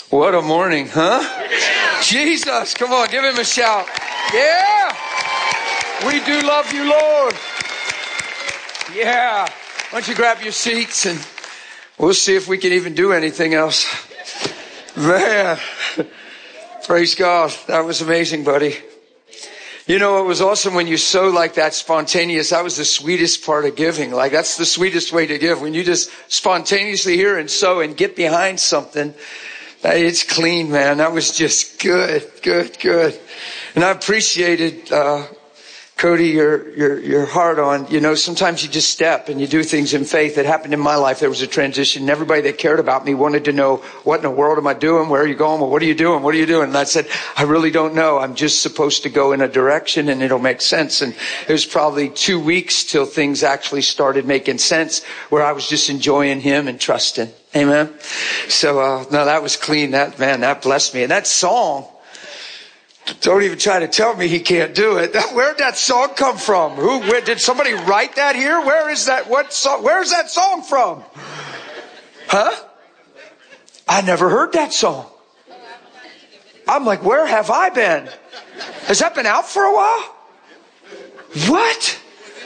What a morning, huh? Jesus, come on, give him a shout. Yeah. We do love you, Lord. Yeah. Why don't you grab your seats and we'll see if we can even do anything else. Man, praise God. That was amazing, buddy. You know, it was awesome when you sow like that, spontaneous. That was the sweetest part of giving. Like, that's the sweetest way to give. When you just spontaneously hear and sow and get behind something, it's clean, man. That was just good. And I appreciated, Cody, your heart on, you know, sometimes you just step and you do things in faith. It happened in my life. There was a transition. And everybody that cared about me wanted to know, what in the world am I doing? Where are you going? Well, what are you doing? What are you doing? And I said, I really don't know. I'm just supposed to go in a direction and it'll make sense. And it was probably 2 weeks till things actually started making sense, where I was just enjoying him and trusting. Amen. So, no, that was clean. That blessed me. And that song, don't even try to tell me he can't do it. Where'd that song come from? Where did somebody write that here? Where is that? What song? Where's that song from? Huh? I never heard that song. I'm like, where have I been? Has that been out for a while? What?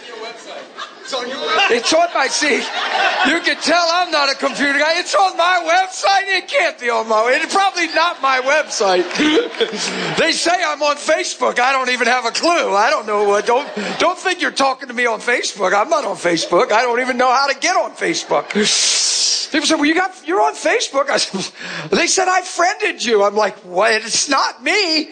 It's on my seat. You can tell I'm not a computer guy. It's on my website. It can't be on my website. It's probably not my website. They say I'm on Facebook. I don't even have a clue. I don't know what. Don't think you're talking to me on Facebook. I'm not on Facebook. I don't even know how to get on Facebook. People say, well, you're on Facebook. I said, they said I friended you. I'm like, what? It's not me.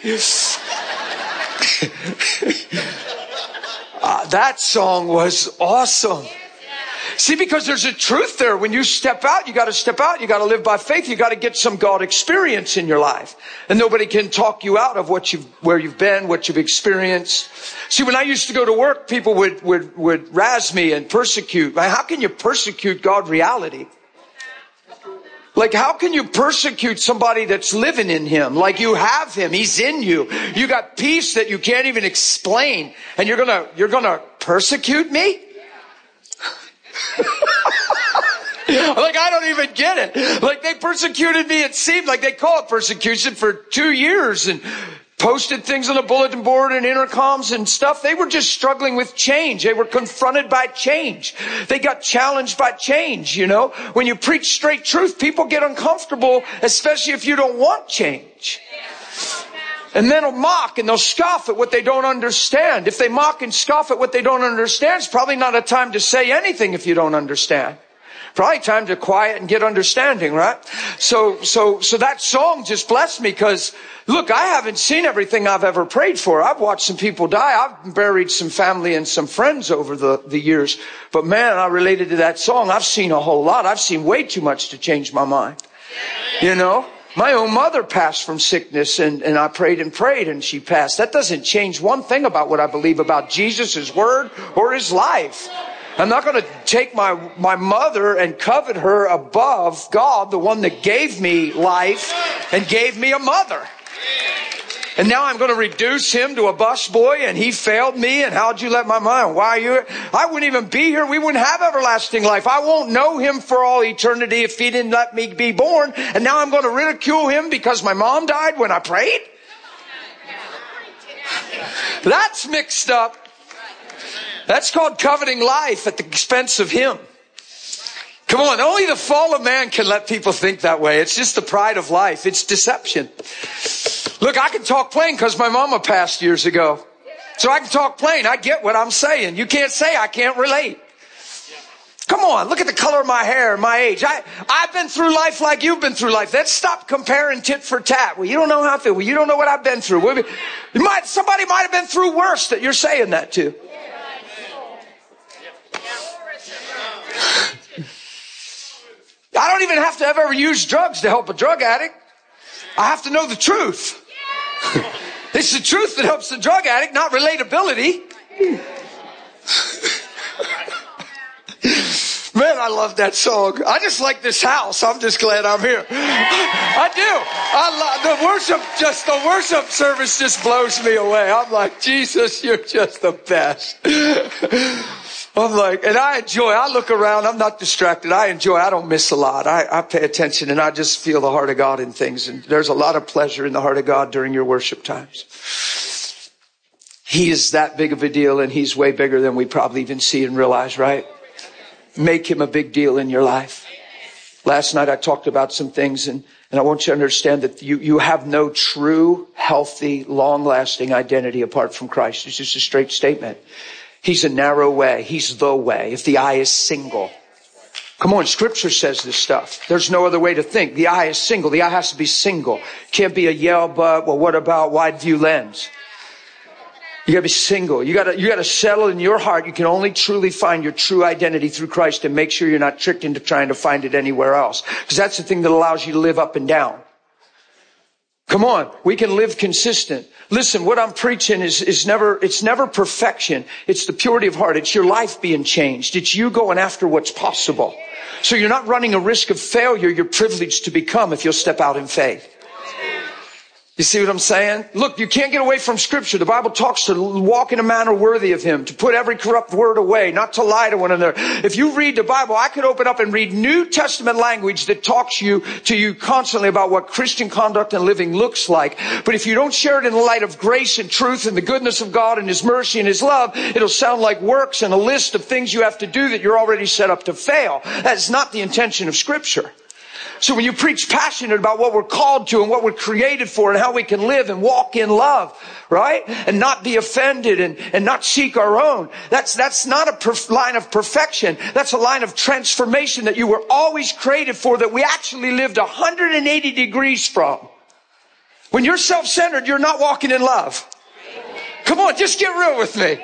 That song was awesome. See, because there's a truth there. When you step out, you got to step out. You got to live by faith. You got to get some God experience in your life. And nobody can talk you out of where you've been, what you've experienced. See, when I used to go to work, people would razz me and persecute. How can you persecute God reality? Like, how can you persecute somebody that's living in him? Like, you have him. He's in you. You got peace that you can't even explain. And you're gonna persecute me? Like, I don't even get it. Like, they persecuted me. It seemed like they call it persecution for 2 years and posted things on the bulletin board and intercoms and stuff. They were just struggling with change. They were confronted by change. They got challenged by change, you know. When you preach straight truth, people get uncomfortable, especially if you don't want change. And then they'll mock and they'll scoff at what they don't understand. If they mock and scoff at what they don't understand, it's probably not a time to say anything if you don't understand. Probably time to quiet and get understanding, right? So that song just blessed me because, look, I haven't seen everything I've ever prayed for. I've watched some people die. I've buried some family and some friends over the years. But man, I related to that song. I've seen a whole lot. I've seen way too much to change my mind. You know? My own mother passed from sickness and I prayed and she passed. That doesn't change one thing about what I believe about Jesus, his word, or his life. I'm not going to take my mother and covet her above God, the one that gave me life and gave me a mother. And now I'm going to reduce him to a busboy and he failed me. And how'd you let my mind? I wouldn't even be here. We wouldn't have everlasting life. I won't know him for all eternity if he didn't let me be born. And now I'm going to ridicule him because my mom died when I prayed. That's mixed up. That's called coveting life at the expense of him. Come on, only the fall of man can let people think that way. It's just the pride of life. It's deception. Look, I can talk plain because my mama passed years ago. So I can talk plain. I get what I'm saying. You can't say I can't relate. Come on, look at the color of my hair, my age. I've been through life like you've been through life. Let's stop comparing tit for tat. Well, you don't know how I feel. Well, you don't know what I've been through. Somebody might have been through worse that you're saying that to. I don't even have to ever use drugs to help a drug addict. I have to know the truth. It's the truth that helps the drug addict, not relatability. Man, I love that song. I just like this house. I'm just glad I'm here. I do. The worship service just blows me away. I'm like, Jesus, you're just the best. I'm like, and I look around, I'm not distracted. I don't miss a lot. I pay attention and I just feel the heart of God in things. And there's a lot of pleasure in the heart of God during your worship times. He is that big of a deal, and he's way bigger than we probably even see and realize, right? Make him a big deal in your life. Last night I talked about some things, and I want you to understand that you have no true, healthy, long-lasting identity apart from Christ. It's just a straight statement. He's a narrow way. He's the way. If the eye is single. Come on, Scripture says this stuff. There's no other way to think. The eye is single. The eye has to be single. Can't be a yeah, but, well, what about wide view lens? You gotta be single. You gotta settle in your heart. You can only truly find your true identity through Christ, and make sure you're not tricked into trying to find it anywhere else. Because that's the thing that allows you to live up and down. Come on, we can live consistent. Listen, what I'm preaching it's never perfection. It's the purity of heart. It's your life being changed. It's you going after what's possible. So you're not running a risk of failure. You're privileged to become if you'll step out in faith. You see what I'm saying? Look, you can't get away from Scripture. The Bible talks to walk in a manner worthy of Him, to put every corrupt word away, not to lie to one another. If you read the Bible, I could open up and read New Testament language that talks to you constantly about what Christian conduct and living looks like. But if you don't share it in the light of grace and truth and the goodness of God and His mercy and His love, it'll sound like works and a list of things you have to do that you're already set up to fail. That's not the intention of Scripture. So when you preach passionate about what we're called to and what we're created for and how we can live and walk in love, right? And not be offended and not seek our own. That's not a line of perfection. That's a line of transformation that you were always created for, that we actually lived 180 degrees from. When you're self-centered, you're not walking in love. Come on, just get real with me.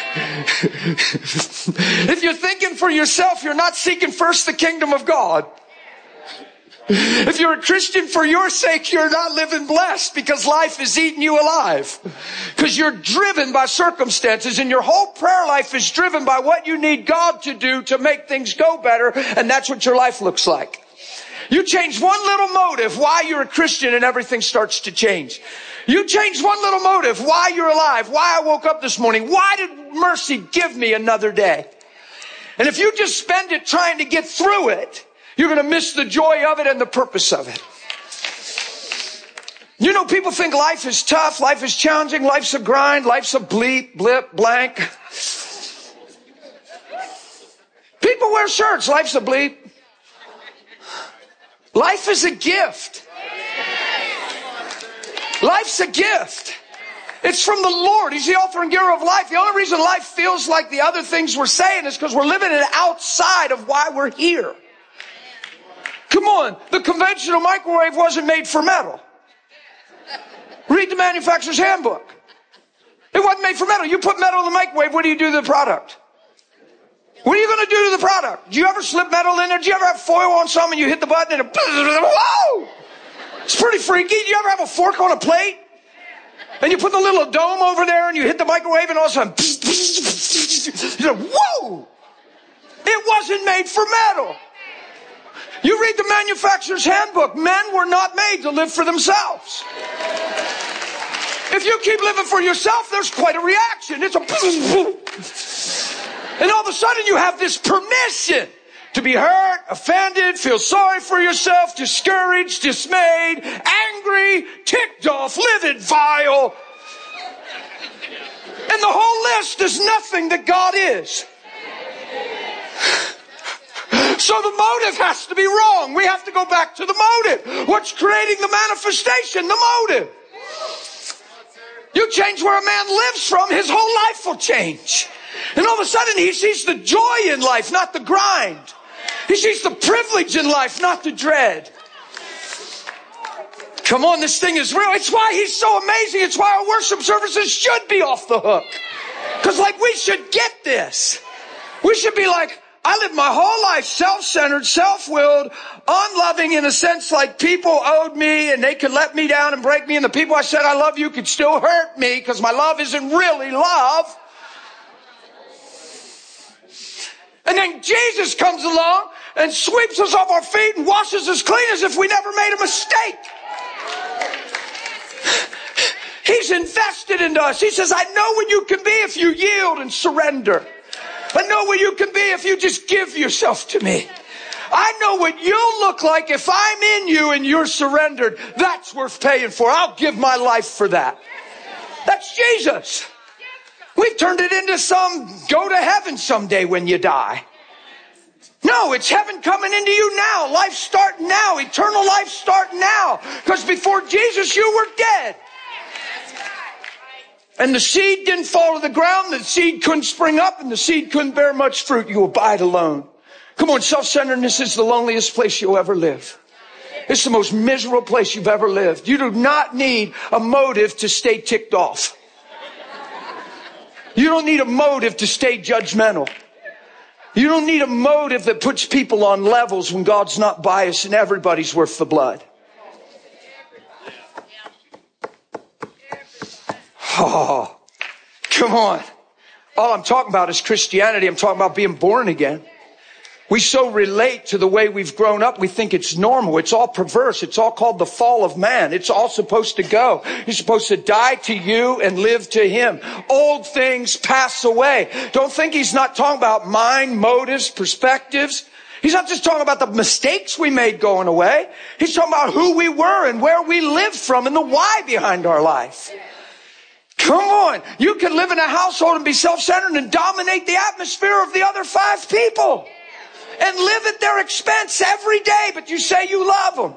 If you're thinking for yourself, you're not seeking first the kingdom of God. If you're a Christian for your sake, you're not living blessed, because life is eating you alive. Because you're driven by circumstances, and your whole prayer life is driven by what you need God to do to make things go better, and that's what your life looks like. You change one little motive why you're a Christian and everything starts to change. You change one little motive why you're alive, why I woke up this morning, why did mercy give me another day? And if you just spend it trying to get through it, you're going to miss the joy of it and the purpose of it. You know, people think life is tough, life is challenging, life's a grind, life's a blip, blank. People wear shirts, life's a bleep. Life is a gift. Life's a gift. It's from the Lord. He's the author and giver of life. The only reason life feels like the other things we're saying is because we're living it outside of why we're here. Come on, the conventional microwave wasn't made for metal. Read the manufacturer's handbook. It wasn't made for metal. You put metal in the microwave, what do you do to the product? What are you going to do to the product? Do you ever slip metal in there? Do you ever have foil on something and you hit the button and it, whoa! It's pretty freaky. Do you ever have a fork on a plate? And you put the little dome over there and you hit the microwave and all of a sudden, you're like, whoa! It wasn't made for metal. You read the manufacturer's handbook. Men were not made to live for themselves. If you keep living for yourself, there's quite a reaction. It's a... And all of a sudden you have this permission to be hurt, offended, feel sorry for yourself, discouraged, dismayed, angry, ticked off, livid, vile. And the whole list is nothing that God is. So the motive has to be wrong. We have to go back to the motive. What's creating the manifestation? The motive. You change where a man lives from, his whole life will change. And all of a sudden he sees the joy in life, not the grind. He sees the privilege in life, not the dread. Come on, this thing is real. It's why he's so amazing. It's why our worship services should be off the hook. Because we should get this. We should be like, I lived my whole life self-centered, self-willed, unloving in a sense, like people owed me and they could let me down and break me, and the people I said I love you could still hurt me because my love isn't really love. And then Jesus comes along and sweeps us off our feet and washes us clean as if we never made a mistake. He's invested into us. He says, I know when you can be if you yield and surrender. I know what you can be if you just give yourself to me. I know what you'll look like if I'm in you and you're surrendered. That's worth paying for. I'll give my life for that. That's Jesus. We've turned it into some go to heaven someday when you die. No, it's heaven coming into you now. Life starting now. Eternal life starting now. Because before Jesus, you were dead. And the seed didn't fall to the ground. The seed couldn't spring up and the seed couldn't bear much fruit. You abide alone. Come on, self-centeredness is the loneliest place you'll ever live. It's the most miserable place you've ever lived. You do not need a motive to stay ticked off. You don't need a motive to stay judgmental. You don't need a motive that puts people on levels when God's not biased and everybody's worth the blood. Oh, come on. All I'm talking about is Christianity. I'm talking about being born again. We so relate to the way we've grown up, we think it's normal. It's all perverse. It's all called the fall of man. It's all supposed to go. You're supposed to die to you and live to him. Old things pass away. Don't think he's not talking about mind, motives, perspectives. He's not just talking about the mistakes we made going away. He's talking about who we were and where we lived from and the why behind our life. Come on. You can live in a household and be self-centered and dominate the atmosphere of the other 5 people. And live at their expense every day, but you say you love them.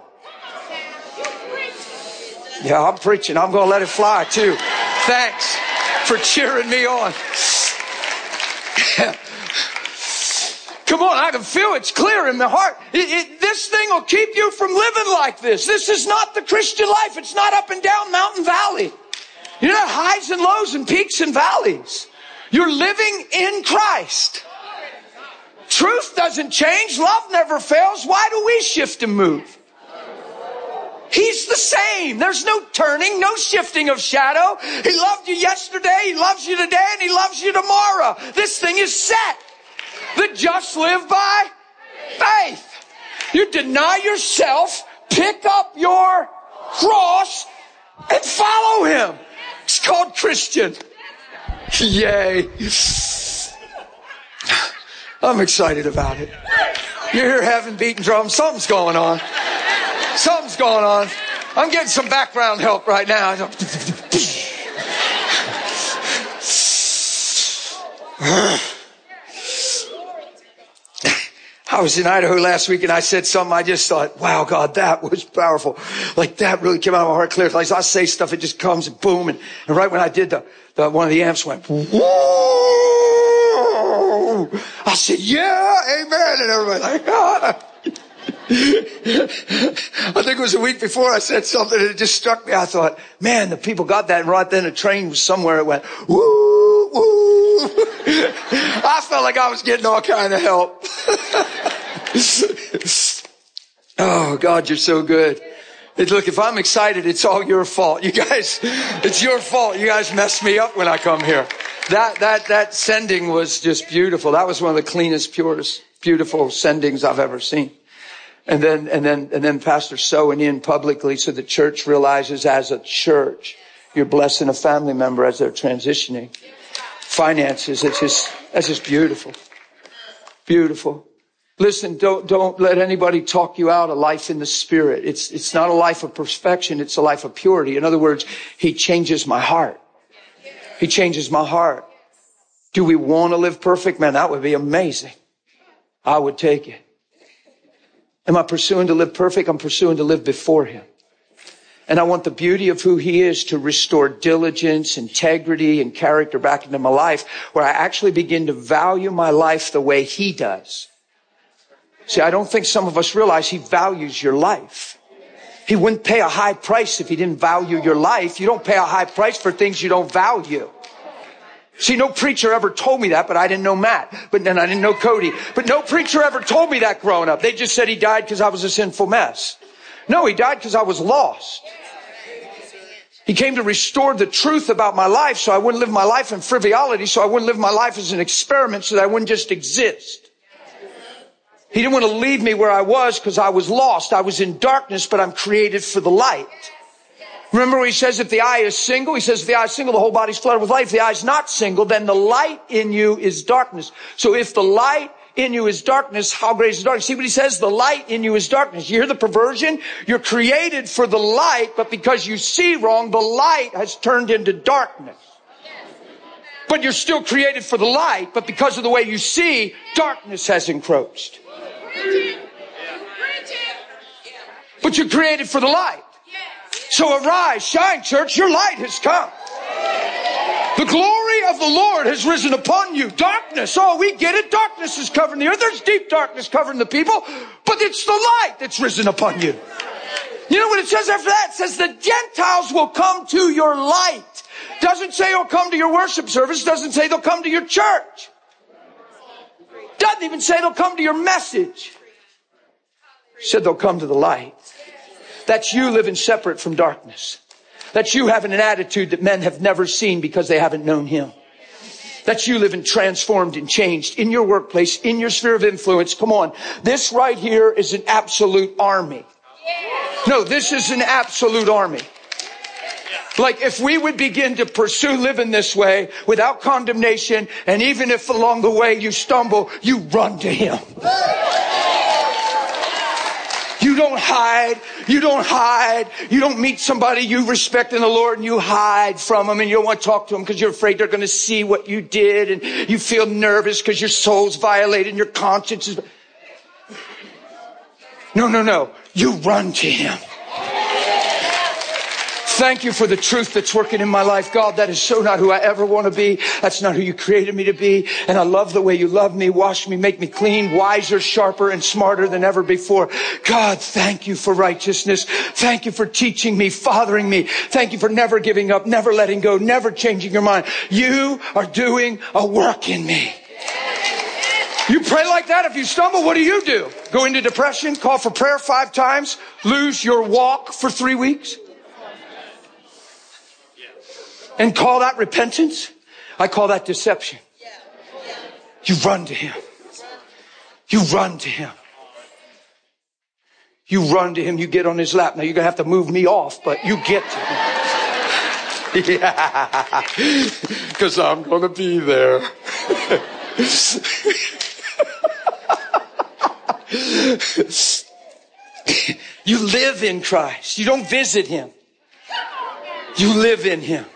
Yeah, I'm preaching. I'm going to let it fly too. Thanks for cheering me on. Come on, I can feel it's clear in my heart. This thing will keep you from living like this. This is not the Christian life. It's not up and down mountain valley. You're not highs and lows and peaks and valleys. You're living in Christ. Truth doesn't change. Love never fails. Why do we shift and move? He's the same. There's no turning, no shifting of shadow. He loved you yesterday, he loves you today, and he loves you tomorrow. This thing is set. The just live by faith. You deny yourself, pick up your cross, and follow him. It's called Christian. Yay. I'm excited about it. You hear heaven beating drums. Something's going on. Something's going on. I'm getting some background help right now. I was in Idaho last week and I said something. I just thought, wow, God, that was powerful. Like that really came out of my heart clear. Like I say stuff, it just comes and boom. And right when I did the one of the amps went, whoa. I said, yeah, amen. And everybody like, ah. I think it was a week before I said something and it just struck me. I thought, man, the people got that. And right then a train was somewhere. It went, woo, woo. I felt like I was getting all kind of help. Oh, God, you're so good. Look, if I'm excited, it's all your fault. You guys, it's your fault. You guys mess me up when I come here. That sending was just beautiful. That was one of the cleanest, purest, beautiful sendings I've ever seen. And then Pastor sowing in publicly so the church realizes as a church, you're blessing a family member as they're transitioning. Finances, that's just beautiful. Beautiful. Listen, don't let anybody talk you out of life in the Spirit. It's not a life of perfection. It's a life of purity. In other words, he changes my heart. He changes my heart. Do we want to live perfect? Man, that would be amazing. I would take it. Am I pursuing to live perfect? I'm pursuing to live before him. And I want the beauty of who he is to restore diligence, integrity, and character back into my life, where I actually begin to value my life the way he does. See, I don't think some of us realize he values your life. He wouldn't pay a high price if he didn't value your life. You don't pay a high price for things you don't value. See, no preacher ever told me that, but I didn't know Matt. But then I didn't know Cody. But no preacher ever told me that growing up. They just said he died because I was a sinful mess. No, he died because I was lost. He came to restore the truth about my life so I wouldn't live my life in frivolity, so I wouldn't live my life as an experiment, so that I wouldn't just exist. He didn't want to leave me where I was because I was lost. I was in darkness, but I'm created for the light. Remember what he says, if the eye is single, he says if the eye is single, the whole body's flooded with light. If the eye is not single, then the light in you is darkness. So if the light in you is darkness, how great is the darkness? See what he says? The light in you is darkness. You hear the perversion? You're created for the light, but because you see wrong, the light has turned into darkness. But you're still created for the light, but because of the way you see, darkness has encroached. But you're created for the light. So arise, shine, church, your light has come. The glory of the Lord has risen upon you. Darkness, oh, we get it. Darkness is covering the earth. There's deep darkness covering the people, but it's the light that's risen upon you. You know what it says after that? It says the Gentiles will come to your light. Doesn't say they'll come to your worship service. Doesn't say they'll come to your church. Doesn't even say they'll come to your message. It said they'll come to the light. That's you living separate from darkness. That's you having an attitude that men have never seen because they haven't known him. That's you living transformed and changed in your workplace, in your sphere of influence. Come on. This right here is an absolute army. No, this is an absolute army. Like if we would begin to pursue living this way without condemnation, and even if along the way you stumble, you run to him. You don't hide. You don't hide. You don't meet somebody you respect in the Lord and you hide from them and you don't want to talk to them because you're afraid they're going to see what you did and you feel nervous because your soul's violated and your conscience is... No. You run to him. Thank you for the truth that's working in my life. God, that is so not who I ever want to be. That's not who you created me to be. And I love the way you love me, wash me, make me clean, wiser, sharper, and smarter than ever before. God, thank you for righteousness. Thank you for teaching me, fathering me. Thank you for never giving up, never letting go, never changing your mind. You are doing a work in me. You pray like that. If you stumble, what do? Go into depression, call for prayer 5 times, lose your walk for 3 weeks? And call that repentance? I call that deception. You run to him. You run to him. You run to him. You get on his lap. Now you're going to have to move me off, but you get to him. Yeah. Because I'm going to be there. You live in Christ. You don't visit him. You live in him.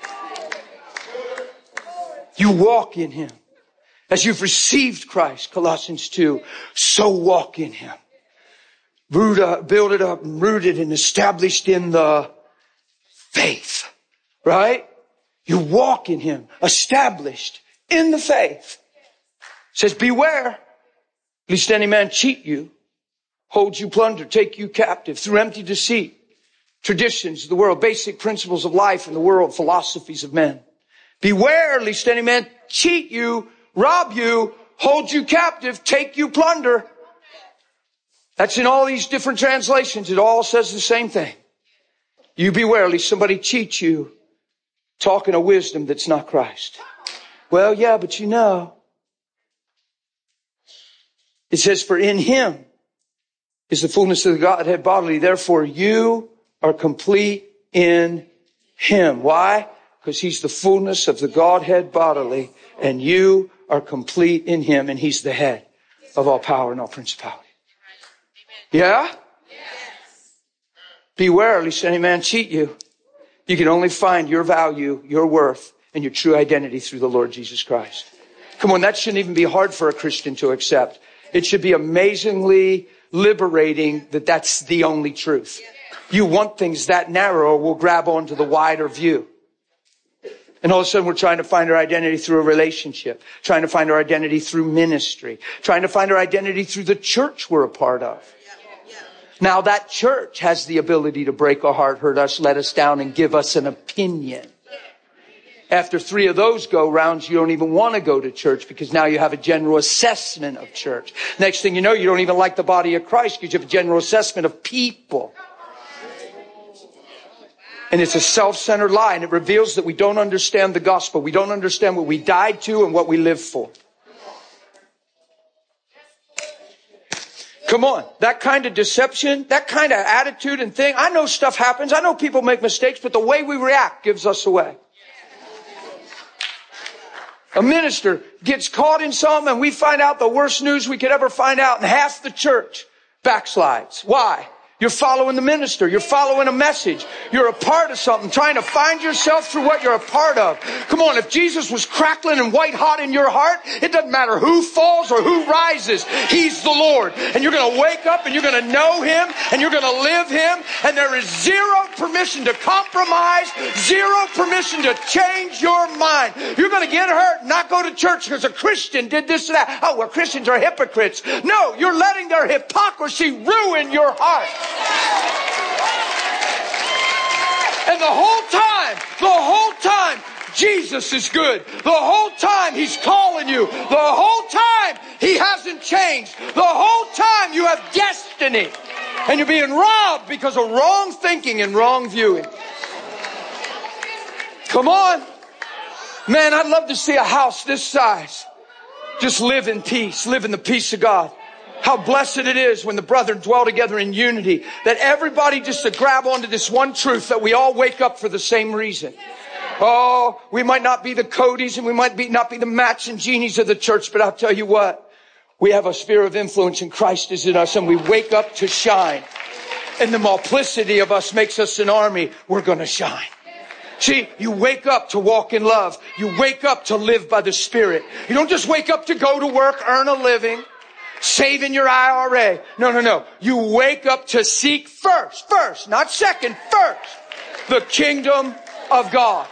You walk in him. As you've received Christ, Colossians 2, so walk in him. Build it up and rooted and established in the faith. Right? You walk in him, established in the faith. It says, beware, lest any man cheat you, hold you plunder, take you captive through empty deceit, traditions of the world, basic principles of life in the world, philosophies of men. Beware lest any man cheat you, rob you, hold you captive, take you plunder. That's in all these different translations. It all says the same thing. You beware lest somebody cheats you, talking a wisdom that's not Christ. Well, yeah, but you know. It says, for in him is the fullness of the Godhead bodily. Therefore, you are complete in him. Why? Because he's the fullness of the Godhead bodily, and you are complete in him, and he's the head of all power and all principality. Yeah? Beware lest any man cheat you. You can only find your value, your worth, and your true identity through the Lord Jesus Christ. Come on, that shouldn't even be hard for a Christian to accept. It should be amazingly liberating that that's the only truth. You want things that narrow, we'll grab onto the wider view. And all of a sudden we're trying to find our identity through a relationship, trying to find our identity through ministry, trying to find our identity through the church we're a part of. Now that church has the ability to break our heart, hurt us, let us down, and give us an opinion. After 3 of those go rounds, you don't even want to go to church because now you have a general assessment of church. Next thing you know, you don't even like the body of Christ because you have a general assessment of people. And it's a self-centered lie, and it reveals that we don't understand the gospel. We don't understand what we died to and what we live for. Come on. That kind of deception, that kind of attitude and thing. I know stuff happens. I know people make mistakes, but the way we react gives us away. A minister gets caught in something and we find out the worst news we could ever find out, and half the church backslides. Why? You're following the minister. You're following a message. You're a part of something, trying to find yourself through what you're a part of. Come on, if Jesus was crackling and white hot in your heart, it doesn't matter who falls or who rises. He's the Lord. And you're going to wake up and you're going to know Him and you're going to live Him. And there is zero permission to compromise, zero permission to change your mind. You're going to get hurt and not go to church because a Christian did this and that. Oh, well, Christians are hypocrites. No, you're letting their hypocrisy ruin your heart. And the whole time, Jesus is good. The whole time He's calling you. The whole time He hasn't changed. The whole time you have destiny. And you're being robbed because of wrong thinking and wrong viewing. Come on. Man, I'd love to see a house this size just live in peace, live in the peace of God. How blessed it is when the brethren dwell together in unity, that everybody just to grab onto this one truth, that we all wake up for the same reason. Oh, we might not be the Codys and we might not be the Matts and Jeannies of the church, but I'll tell you what, we have a sphere of influence and Christ is in us and we wake up to shine. And the multiplicity of us makes us an army. We're going to shine. See, you wake up to walk in love. You wake up to live by the Spirit. You don't just wake up to go to work, earn a living, saving your IRA. No. You wake up to seek first, not second, first, the kingdom of God.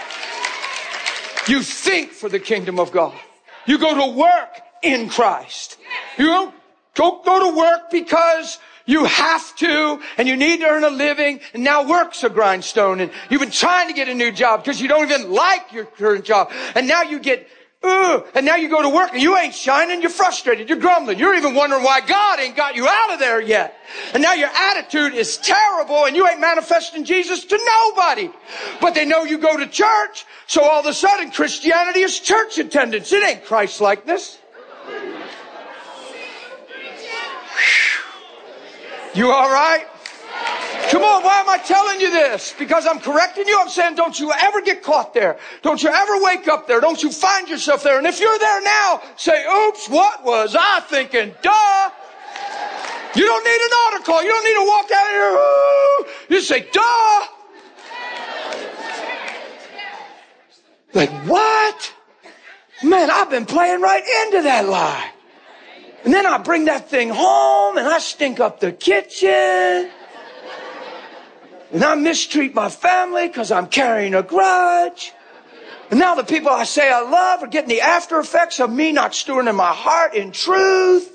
You think for the kingdom of God. You go to work in Christ. You don't go to work because you have to and you need to earn a living and now work's a grindstone and you've been trying to get a new job because you don't even like your current job and now you get and now you go to work and you ain't shining, you're frustrated, you're grumbling, you're even wondering why God ain't got you out of there yet. And now your attitude is terrible and you ain't manifesting Jesus to nobody. But they know you go to church, so all of a sudden Christianity is church attendance. It ain't Christ-likeness. You all right? Come on, why am I telling you this? Because I'm correcting you. I'm saying don't you ever get caught there. Don't you ever wake up there. Don't you find yourself there. And if you're there now, say, oops, what was I thinking? Duh. You don't need an altar call. You don't need to walk out here. Ooh. You say, duh. Like, what? Man, I've been playing right into that lie. And then I bring that thing home and I stink up the kitchen. And I mistreat my family because I'm carrying a grudge. And now the people I say I love are getting the after effects of me not stewarding my heart in truth.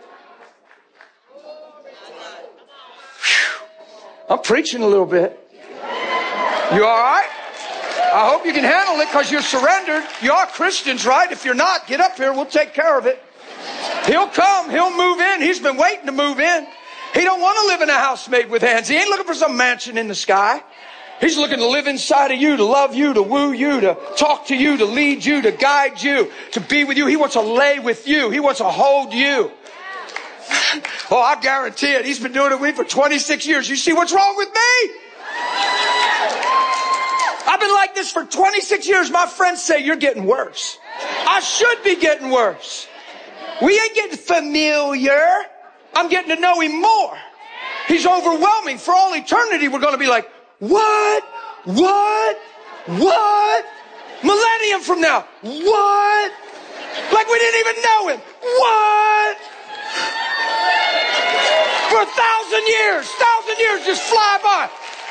Whew. I'm preaching a little bit. You all right? I hope you can handle it because you're surrendered. You are Christians, right? If you're not, get up here. We'll take care of it. He'll come. He'll move in. He's been waiting to move in. He don't want to live in a house made with hands. He ain't looking for some mansion in the sky. He's looking to live inside of you, to love you, to woo you, to talk to you, to lead you, to guide you, to be with you. He wants to lay with you. He wants to hold you. Oh, I guarantee it. He's been doing it with me for 26 years. You see what's wrong with me? I've been like this for 26 years. My friends say you're getting worse. I should be getting worse. We ain't getting familiar. I'm getting to know Him more. He's overwhelming. For all eternity, we're going to be like, what? Millennium from now. What? Like we didn't even know Him. What? For 1,000 years just fly by.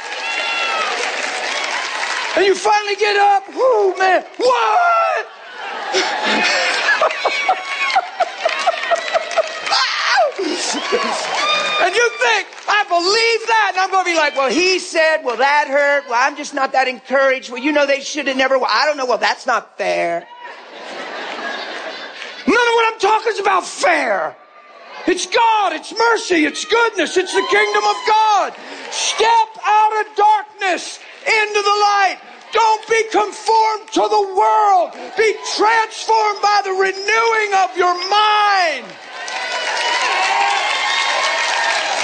And you finally get up. Whoo, man. What? And you think, I believe that. And I'm going to be like, well, he said, well, that hurt. Well, I'm just not that encouraged. Well, you know, they should have never. Well, I don't know. Well, that's not fair. None of what I'm talking is about fair. It's God. It's mercy. It's goodness. It's the kingdom of God. Step out of darkness into the light. Don't be conformed to the world. Be transformed by the renewing of your mind.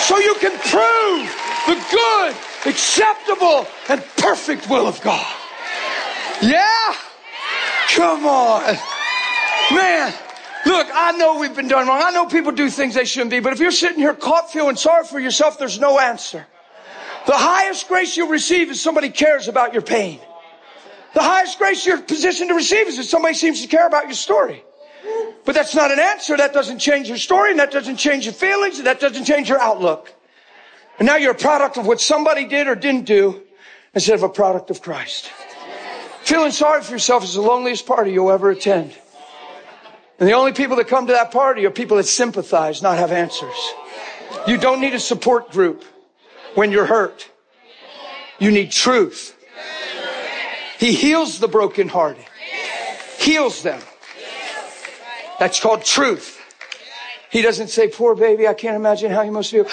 So you can prove the good, acceptable, and perfect will of God. Yeah? Come on. Man, look, I know we've been done wrong. I know people do things they shouldn't be, but if you're sitting here caught feeling sorry for yourself, there's no answer. The highest grace you'll receive is somebody cares about your pain. The highest grace you're positioned to receive is if somebody seems to care about your story. But that's not an answer. That doesn't change your story, and that doesn't change your feelings, and that doesn't change your outlook. And now you're a product of what somebody did or didn't do instead of a product of Christ. Feeling sorry for yourself is the loneliest party you'll ever attend. And the only people that come to that party are people that sympathize, not have answers. You don't need a support group when you're hurt. You need truth. He heals the brokenhearted. Heals them. That's called truth. He doesn't say, poor baby, I can't imagine how you must feel.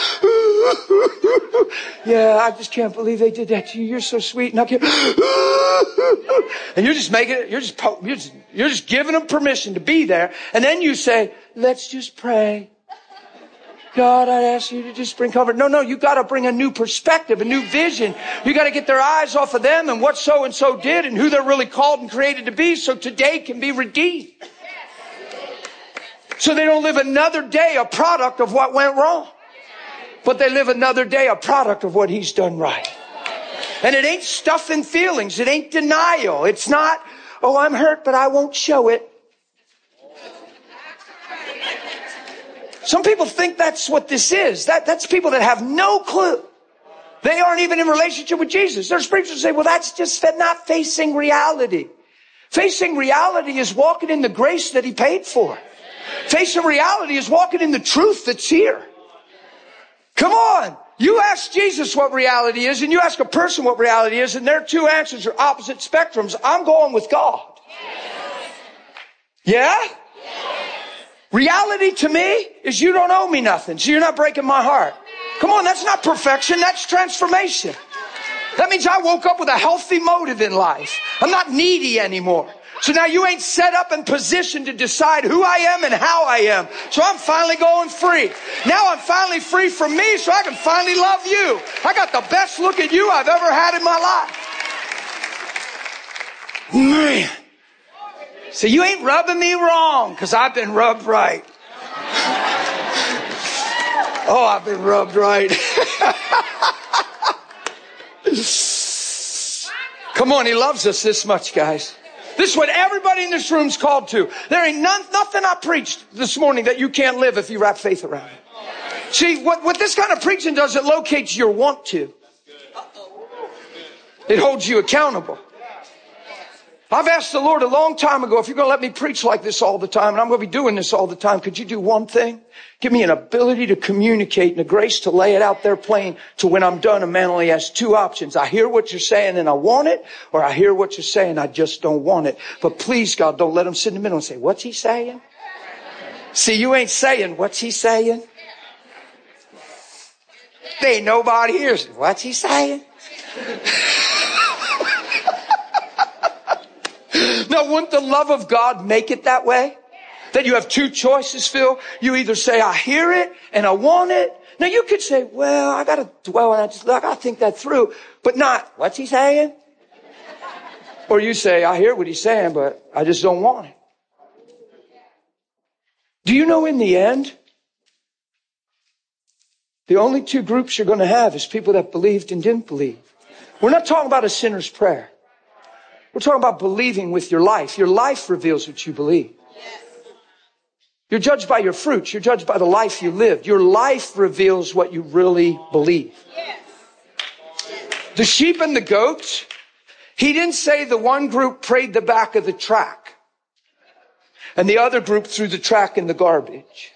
Yeah, I just can't believe they did that to you. You're so sweet. And I can't. And you're just making it, you're just giving them permission to be there. And then you say, let's just pray. God, I'd ask you to just bring comfort. No, you got to bring a new perspective, a new vision. You got to get their eyes off of them and what so-and-so did and who they're really called and created to be so today can be redeemed. So they don't live another day a product of what went wrong. But they live another day a product of what he's done right. And it ain't stuffing feelings. It ain't denial. It's not, oh, I'm hurt, but I won't show it. Some people think that's what this is. That's people that have no clue. They aren't even in relationship with Jesus. There's preachers who say, well, that's just not facing reality. Facing reality is walking in the grace that he paid for. Facing reality is walking in the truth that's here. Come on. You ask Jesus what reality is, and you ask a person what reality is, and their two answers are opposite spectrums. I'm going with God. Yeah? Reality to me is you don't owe me nothing, so you're not breaking my heart. Come on, that's not perfection, that's transformation. That means I woke up with a healthy motive in life. I'm not needy anymore. So now you ain't set up and positioned to decide who I am and how I am. So I'm finally going free. Now I'm finally free from me so I can finally love you. I got the best look at you I've ever had in my life. Man. So you ain't rubbing me wrong because I've been rubbed right. Oh, I've been rubbed right. Come on, he loves us this much, guys. This is what everybody in this room's called to. There ain't nothing I preached this morning that you can't live if you wrap faith around it. See, what this kind of preaching does, it locates your want to. It holds you accountable. I've asked the Lord a long time ago, if you're going to let me preach like this all the time, and I'm going to be doing this all the time, could you do one thing? Give me an ability to communicate and a grace to lay it out there plain to when I'm done. A man only has two options. I hear what you're saying and I want it, or I hear what you're saying, I just don't want it. But please, God, don't let him sit in the middle and say, what's he saying? See, you ain't saying, what's he saying? There ain't nobody here. What's he saying? Now, wouldn't the love of God make it that way? That you have two choices, Phil. You either say, I hear it and I want it. Now, you could say, well, I got to dwell on that. I got to think that through. But not, what's he saying? Or you say, I hear what he's saying, but I just don't want it. Do you know in the end, the only two groups you're going to have is people that believed and didn't believe. We're not talking about a sinner's prayer. We're talking about believing with your life. Your life reveals what you believe. You're judged by your fruits. You're judged by the life you lived. Your life reveals what you really believe. The sheep and the goats, he didn't say the one group prayed the back of the track and the other group threw the track in the garbage.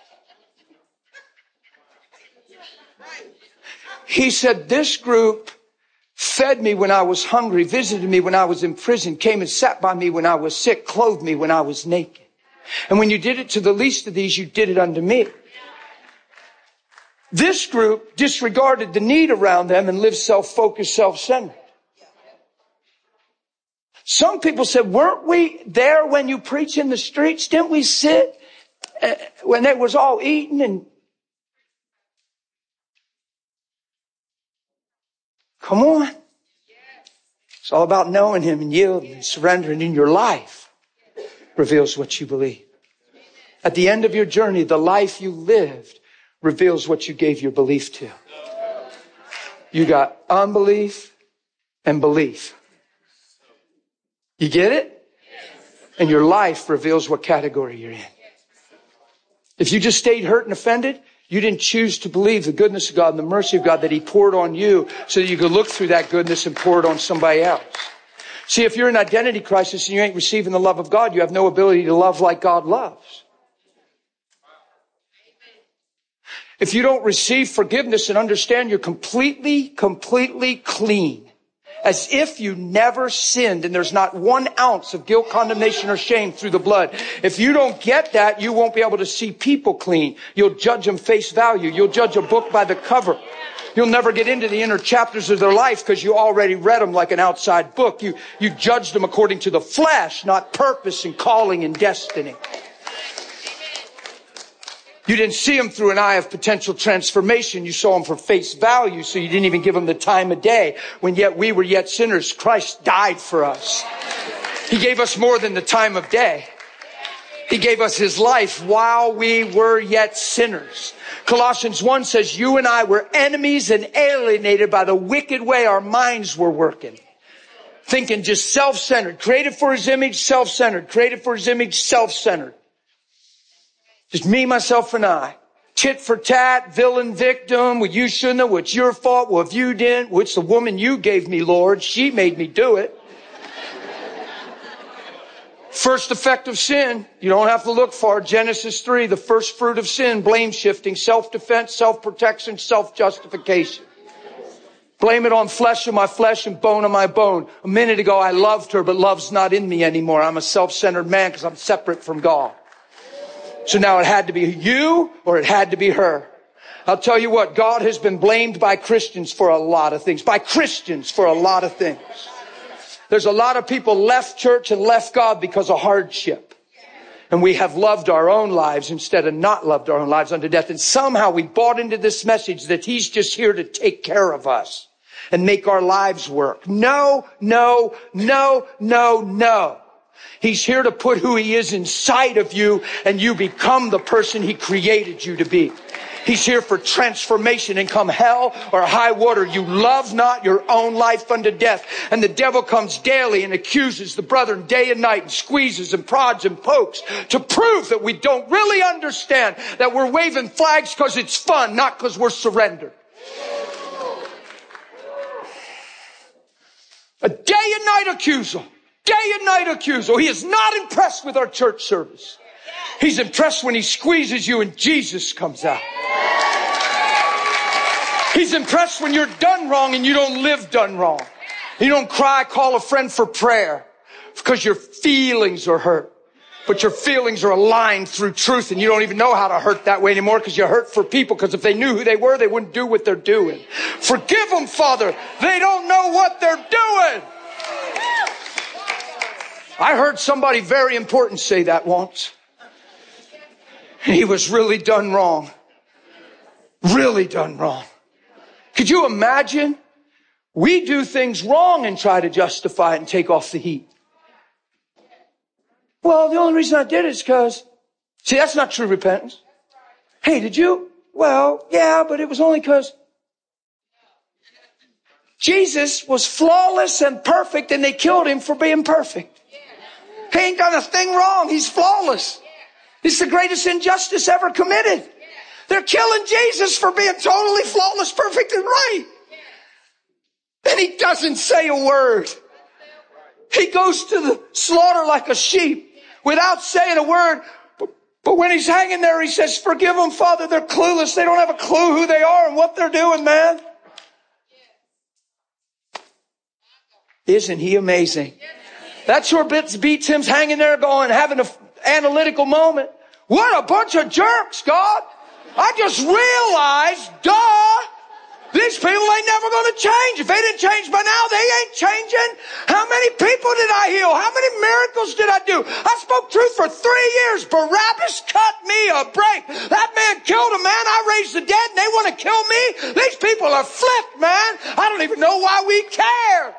He said this group fed me when I was hungry, visited me when I was in prison, came and sat by me when I was sick, clothed me when I was naked. And when you did it to the least of these, you did it unto me. This group disregarded the need around them and lived self-focused, self-centered. Some people said, weren't we there when you preach in the streets? Didn't we sit when they was all eating and Come on. It's all about knowing him and yielding and surrendering in your life reveals what you believe. At the end of your journey, the life you lived reveals what you gave your belief to. You got unbelief and belief. You get it? And your life reveals what category you're in. If you just stayed hurt and offended, you didn't choose to believe the goodness of God and the mercy of God that he poured on you so that you could look through that goodness and pour it on somebody else. See, if you're in identity crisis and you ain't receiving the love of God, you have no ability to love like God loves. If you don't receive forgiveness and understand you're completely clean, as if you never sinned and there's not 1 ounce of guilt, condemnation, or shame through the blood. If you don't get that, you won't be able to see people clean. You'll judge them face value. You'll judge a book by the cover. You'll never get into the inner chapters of their life because you already read them like an outside book. You judge them according to the flesh, not purpose and calling and destiny. You didn't see them through an eye of potential transformation. You saw them for face value, so you didn't even give them the time of day. When yet we were yet sinners, Christ died for us. He gave us more than the time of day. He gave us his life while we were yet sinners. Colossians 1 says, you and I were enemies and alienated by the wicked way our minds were working. Thinking just self-centered. Created for his image, self-centered. Created for his image, self-centered. Just me, myself, and I. Tit for tat, villain, victim. Well, you shouldn't have. What's your fault? Well, if you didn't, well, it's the woman you gave me, Lord. She made me do it. First effect of sin. You don't have to look far. Genesis 3, the first fruit of sin. Blame shifting, self-defense, self-protection, self-justification. Blame it on flesh of my flesh and bone of my bone. A minute ago, I loved her, but love's not in me anymore. I'm a self-centered man because I'm separate from God. So now it had to be you or it had to be her. I'll tell you what, God has been blamed by Christians for a lot of things. By Christians for a lot of things. There's a lot of people left church and left God because of hardship. And we have loved our own lives instead of not loved our own lives unto death. And somehow we bought into this message that he's just here to take care of us and make our lives work. No, no, no, no, no. He's here to put who he is inside of you and you become the person he created you to be. He's here for transformation, and come hell or high water, you love not your own life unto death. And the devil comes daily and accuses the brethren day and night and squeezes and prods and pokes to prove that we don't really understand that we're waving flags because it's fun, not because we're surrendered. A day and night accuser. Day and night accuser. He is not impressed with our church service. He's impressed when he squeezes you and Jesus comes out. He's impressed when you're done wrong and you don't live done wrong. You don't cry, call a friend for prayer because your feelings are hurt. But your feelings are aligned through truth, and you don't even know how to hurt that way anymore because you hurt for people, because if they knew who they were, they wouldn't do what they're doing. Forgive them, Father. They don't know what they're doing. I heard somebody very important say that once. He was really done wrong. Really done wrong. Could you imagine? We do things wrong and try to justify it and take off the heat. Well, the only reason I did it is because, see, that's not true repentance. Hey, did you? Well, yeah, but it was only because Jesus was flawless and perfect, and they killed him for being perfect. He ain't done a thing wrong. He's flawless. It's the greatest injustice ever committed. They're killing Jesus for being totally flawless, perfect, and right. And he doesn't say a word. He goes to the slaughter like a sheep without saying a word. But when he's hanging there, he says, forgive them, Father. They're clueless. They don't have a clue who they are and what they're doing, man. Isn't he amazing? That sure beats him hanging there going, having an analytical moment. What a bunch of jerks, God. I just realized, these people ain't never going to change. If they didn't change by now, they ain't changing. How many people did I heal? How many miracles did I do? I spoke truth for 3 years. Barabbas cut me a break. That man killed a man. I raised the dead and they want to kill me. These people are flipped, man. I don't even know why we care.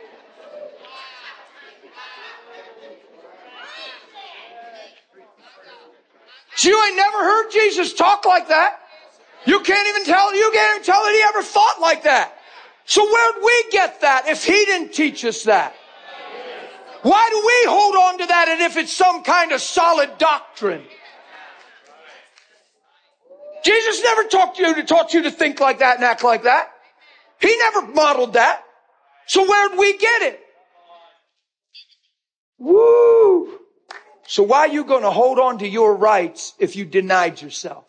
So you ain't never heard Jesus talk like that. You can't even tell that he ever thought like that. So where'd we get that if he didn't teach us that? Why do we hold on to that as if it's some kind of solid doctrine? Jesus never taught you to think like that and act like that. He never modeled that. So where'd we get it? Woo! So why are you going to hold on to your rights if you denied yourself?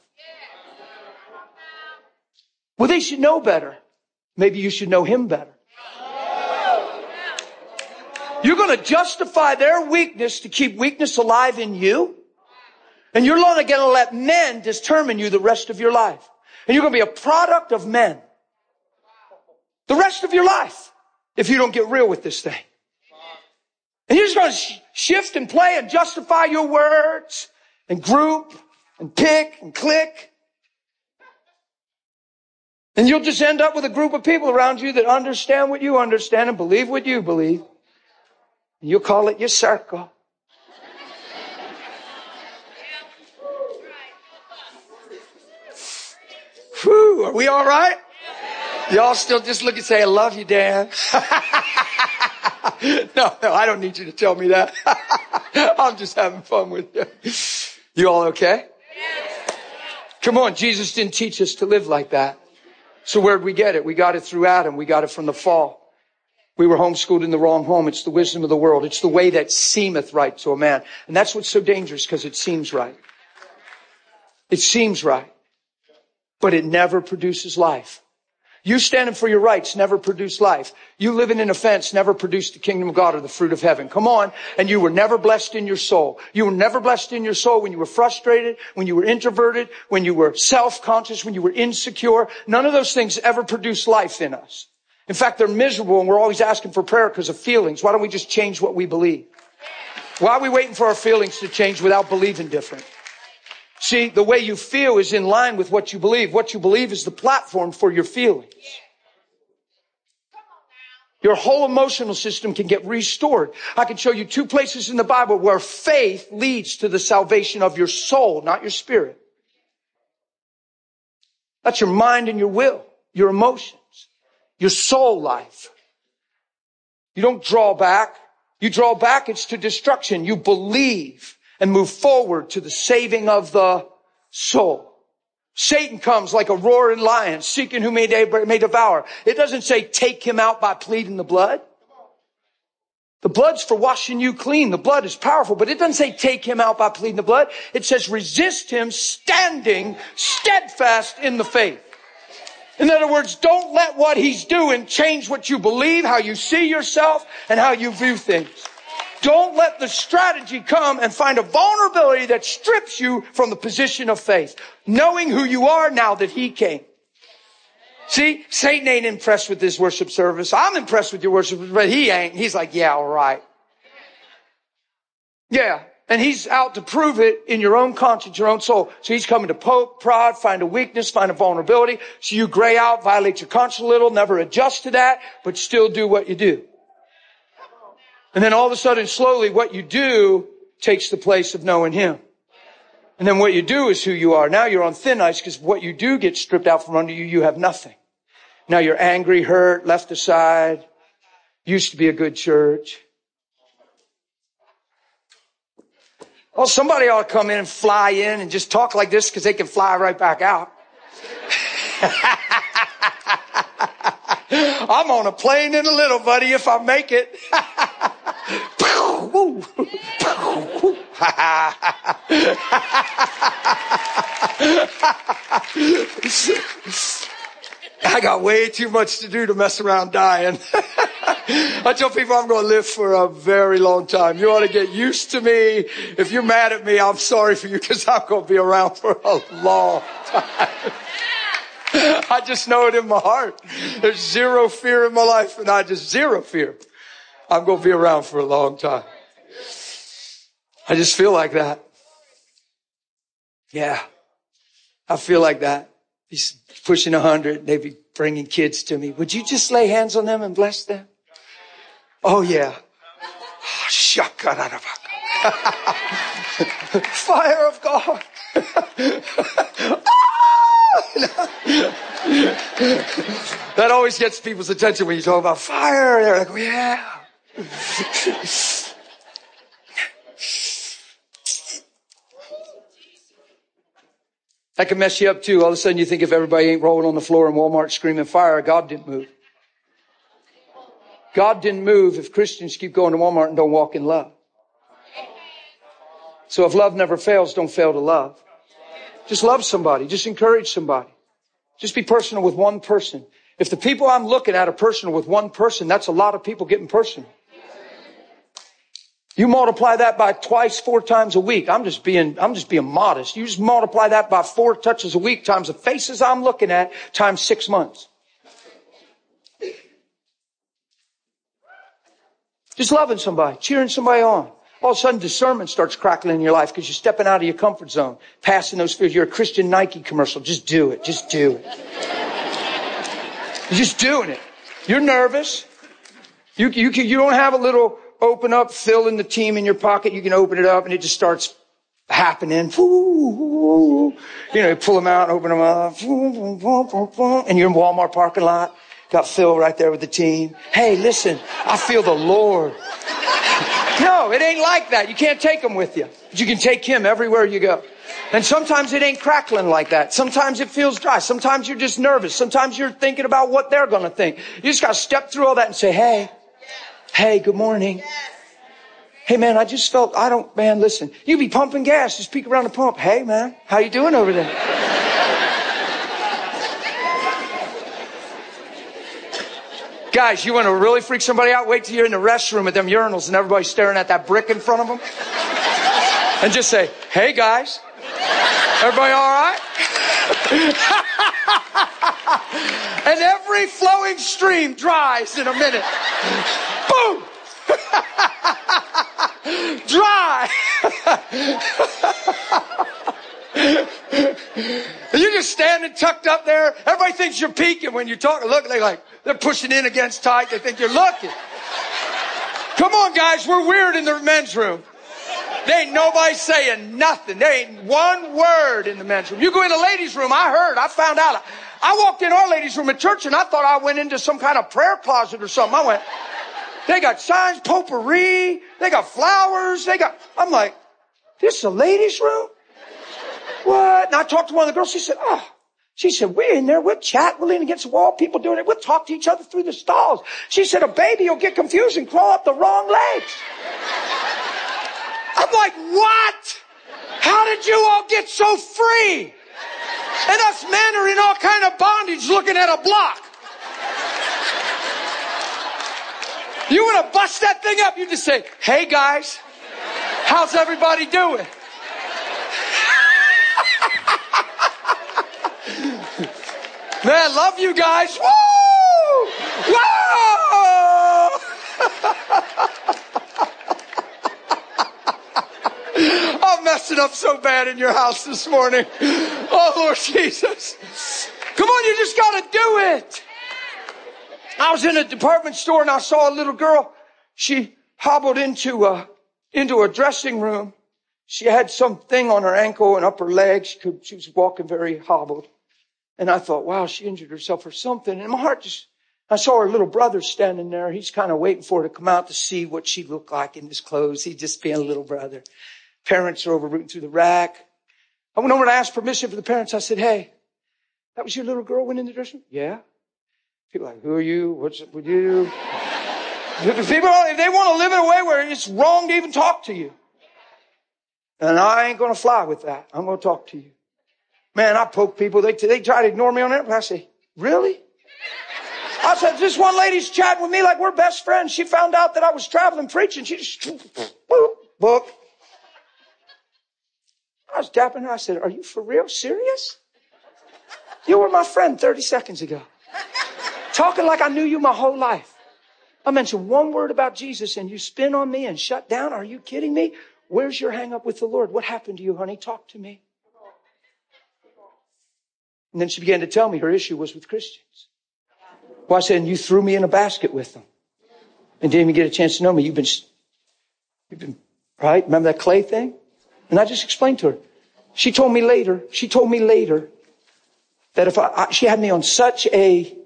Well, they should know better. Maybe you should know him better. You're going to justify their weakness to keep weakness alive in you. And you're only going to let men determine you the rest of your life. And you're going to be a product of men the rest of your life if you don't get real with this thing. And you're just going to shift and play and justify your words and group and pick and click. And you'll just end up with a group of people around you that understand what you understand and believe what you believe. And you'll call it your circle. Whew, are we all right? Y'all still just look and say, I love you, Dan. No, I don't need you to tell me that. I'm just having fun with you. You all okay? Come on, Jesus didn't teach us to live like that. So where'd we get it? We got it through Adam. We got it from the fall. We were homeschooled in the wrong home. It's the wisdom of the world. It's the way that seemeth right to a man. And that's what's so dangerous, because it seems right. It seems right. But it never produces life. You standing for your rights never produce life. You living in offense never produced the kingdom of God or the fruit of heaven. Come on. And you were never blessed in your soul. You were never blessed in your soul when you were frustrated, when you were introverted, when you were self-conscious, when you were insecure. None of those things ever produce life in us. In fact, they're miserable, and we're always asking for prayer because of feelings. Why don't we just change what we believe? Why are we waiting for our feelings to change without believing different? See, the way you feel is in line with what you believe. What you believe is the platform for your feelings. Your whole emotional system can get restored. I can show you 2 places in the Bible where faith leads to the salvation of your soul, not your spirit. That's your mind and your will, your emotions, your soul life. You don't draw back. You draw back, it's to destruction. You believe and move forward to the saving of the soul. Satan comes like a roaring lion, seeking whom he may devour. It doesn't say take him out by pleading the blood. The blood's for washing you clean. The blood is powerful, but it doesn't say take him out by pleading the blood. It says resist him standing steadfast in the faith. In other words, don't let what he's doing change what you believe, how you see yourself, and how you view things. Don't let the strategy come and find a vulnerability that strips you from the position of faith, knowing who you are now that he came. See, Satan ain't impressed with this worship service. I'm impressed with your worship, but he ain't. He's like, yeah, all right. Yeah. And he's out to prove it in your own conscience, your own soul. So he's coming to poke, prod, find a weakness, find a vulnerability. So you gray out, violate your conscience a little, never adjust to that, but still do what you do. And then all of a sudden, slowly, what you do takes the place of knowing him. And then what you do is who you are. Now you're on thin ice, because what you do gets stripped out from under you. You have nothing. Now you're angry, hurt, left aside. Used to be a good church. Oh, somebody ought to come in and fly in and just talk like this, because they can fly right back out. I'm on a plane in a little, buddy, if I make it. I got way too much to do to mess around dying. I tell people I'm going to live for a very long time. You ought to get used to me. If you're mad at me, I'm sorry for you, because I'm going to be around for a long time. I just know it in my heart. There's zero fear in my life, and zero fear. I'm going to be around for a long time. I just feel like that. Yeah, I feel like that. He's pushing 100. They'd be bringing kids to me. Would you just lay hands on them and bless them? Oh, yeah. Fire of God. That always gets people's attention when you talk about fire. They're like, oh, yeah. That can mess you up too. All of a sudden you think if everybody ain't rolling on the floor in Walmart screaming fire, God didn't move. God didn't move if Christians keep going to Walmart and don't walk in love. So if love never fails, don't fail to love. Just love somebody. Just encourage somebody. Just be personal with one person. If the people I'm looking at are personal with one person, that's a lot of people getting personal. You multiply that by twice, 4 times a week. I'm just being modest. You just multiply that by 4 touches a week times the faces I'm looking at times 6 months. Just loving somebody, cheering somebody on. All of a sudden discernment starts crackling in your life because you're stepping out of your comfort zone, passing those fears. You're a Christian Nike commercial. Just do it. Just do it. You're just doing it. You're nervous. You don't have a little open up, fill in the team in your pocket. You can open it up and it just starts happening. You pull them out, open them up, and you're in Walmart parking lot. Got Phil right there with the team. Hey, listen, I feel the Lord. No, it ain't like that. You can't take him with you. But you can take him everywhere you go. And sometimes it ain't crackling like that. Sometimes it feels dry. Sometimes you're just nervous. Sometimes you're thinking about what they're going to think. You just got to step through all that and say, hey, good morning. Hey, man, I just felt, listen, you be pumping gas. Just peek around the pump. Hey, man, how you doing over there? Guys, you want to really freak somebody out? Wait till you're in the restroom at them urinals and everybody's staring at that brick in front of them. And just say, hey, guys. Everybody all right? And every flowing stream dries in a minute. Boom! Dry! You're just standing tucked up there. Everybody thinks you're peeking when you're talking. Look, they're pushing in against tight. They think you're looking. Come on, guys. We're weird in the men's room. There ain't nobody saying nothing. There ain't one word in the men's room. You go in the ladies' room. I found out. I walked in our ladies' room at church and I thought I went into some kind of prayer closet or something. They got signs, potpourri. They got flowers. I'm like, this is a ladies' room? What? And I talked to one of the girls. She said, we're in there. We'll chat. We'll lean against the wall. People doing it. We'll talk to each other through the stalls. She said, a baby will get confused and crawl up the wrong legs. I'm like, what? How did you all get so free? And us men are in all kind of bondage looking at a block. You want to bust that thing up, you just say, hey guys, how's everybody doing? Man, love you guys. Woo! Whoa! I'm messing up so bad in your house this morning. Oh, Lord Jesus. Come on, you just got to do it. I was in a department store and I saw a little girl. She hobbled into a dressing room. She had something on her ankle and up her leg. She was walking very hobbled. And I thought, wow, she injured herself or something. And my heart I saw her little brother standing there. He's kind of waiting for her to come out to see what she looked like in his clothes. He's just being a little brother. Parents are over rooting through the rack. I went over and asked permission for the parents. I said, hey, that was your little girl went in the dressing room? Yeah. People are like, who are you? What's up with you? People, if they want to live in a way where it's wrong to even talk to you. And I ain't going to fly with that. I'm going to talk to you. Man, I poke people. They try to ignore me on that. But I say, really? I said, this one lady's chatting with me like we're best friends. She found out that I was traveling preaching. She just, book. I was dapping her. I said, are you for real? Serious? You were my friend 30 seconds ago. Talking like I knew you my whole life. I mentioned one word about Jesus and you spin on me and shut down. Are you kidding me? Where's your hang up with the Lord? What happened to you, honey? Talk to me. And then she began to tell me her issue was with Christians. Well, I said, and you threw me in a basket with them and didn't even get a chance to know me. You've been, right? Remember that clay thing? And I just explained to her. She told me later that if she had me on such a,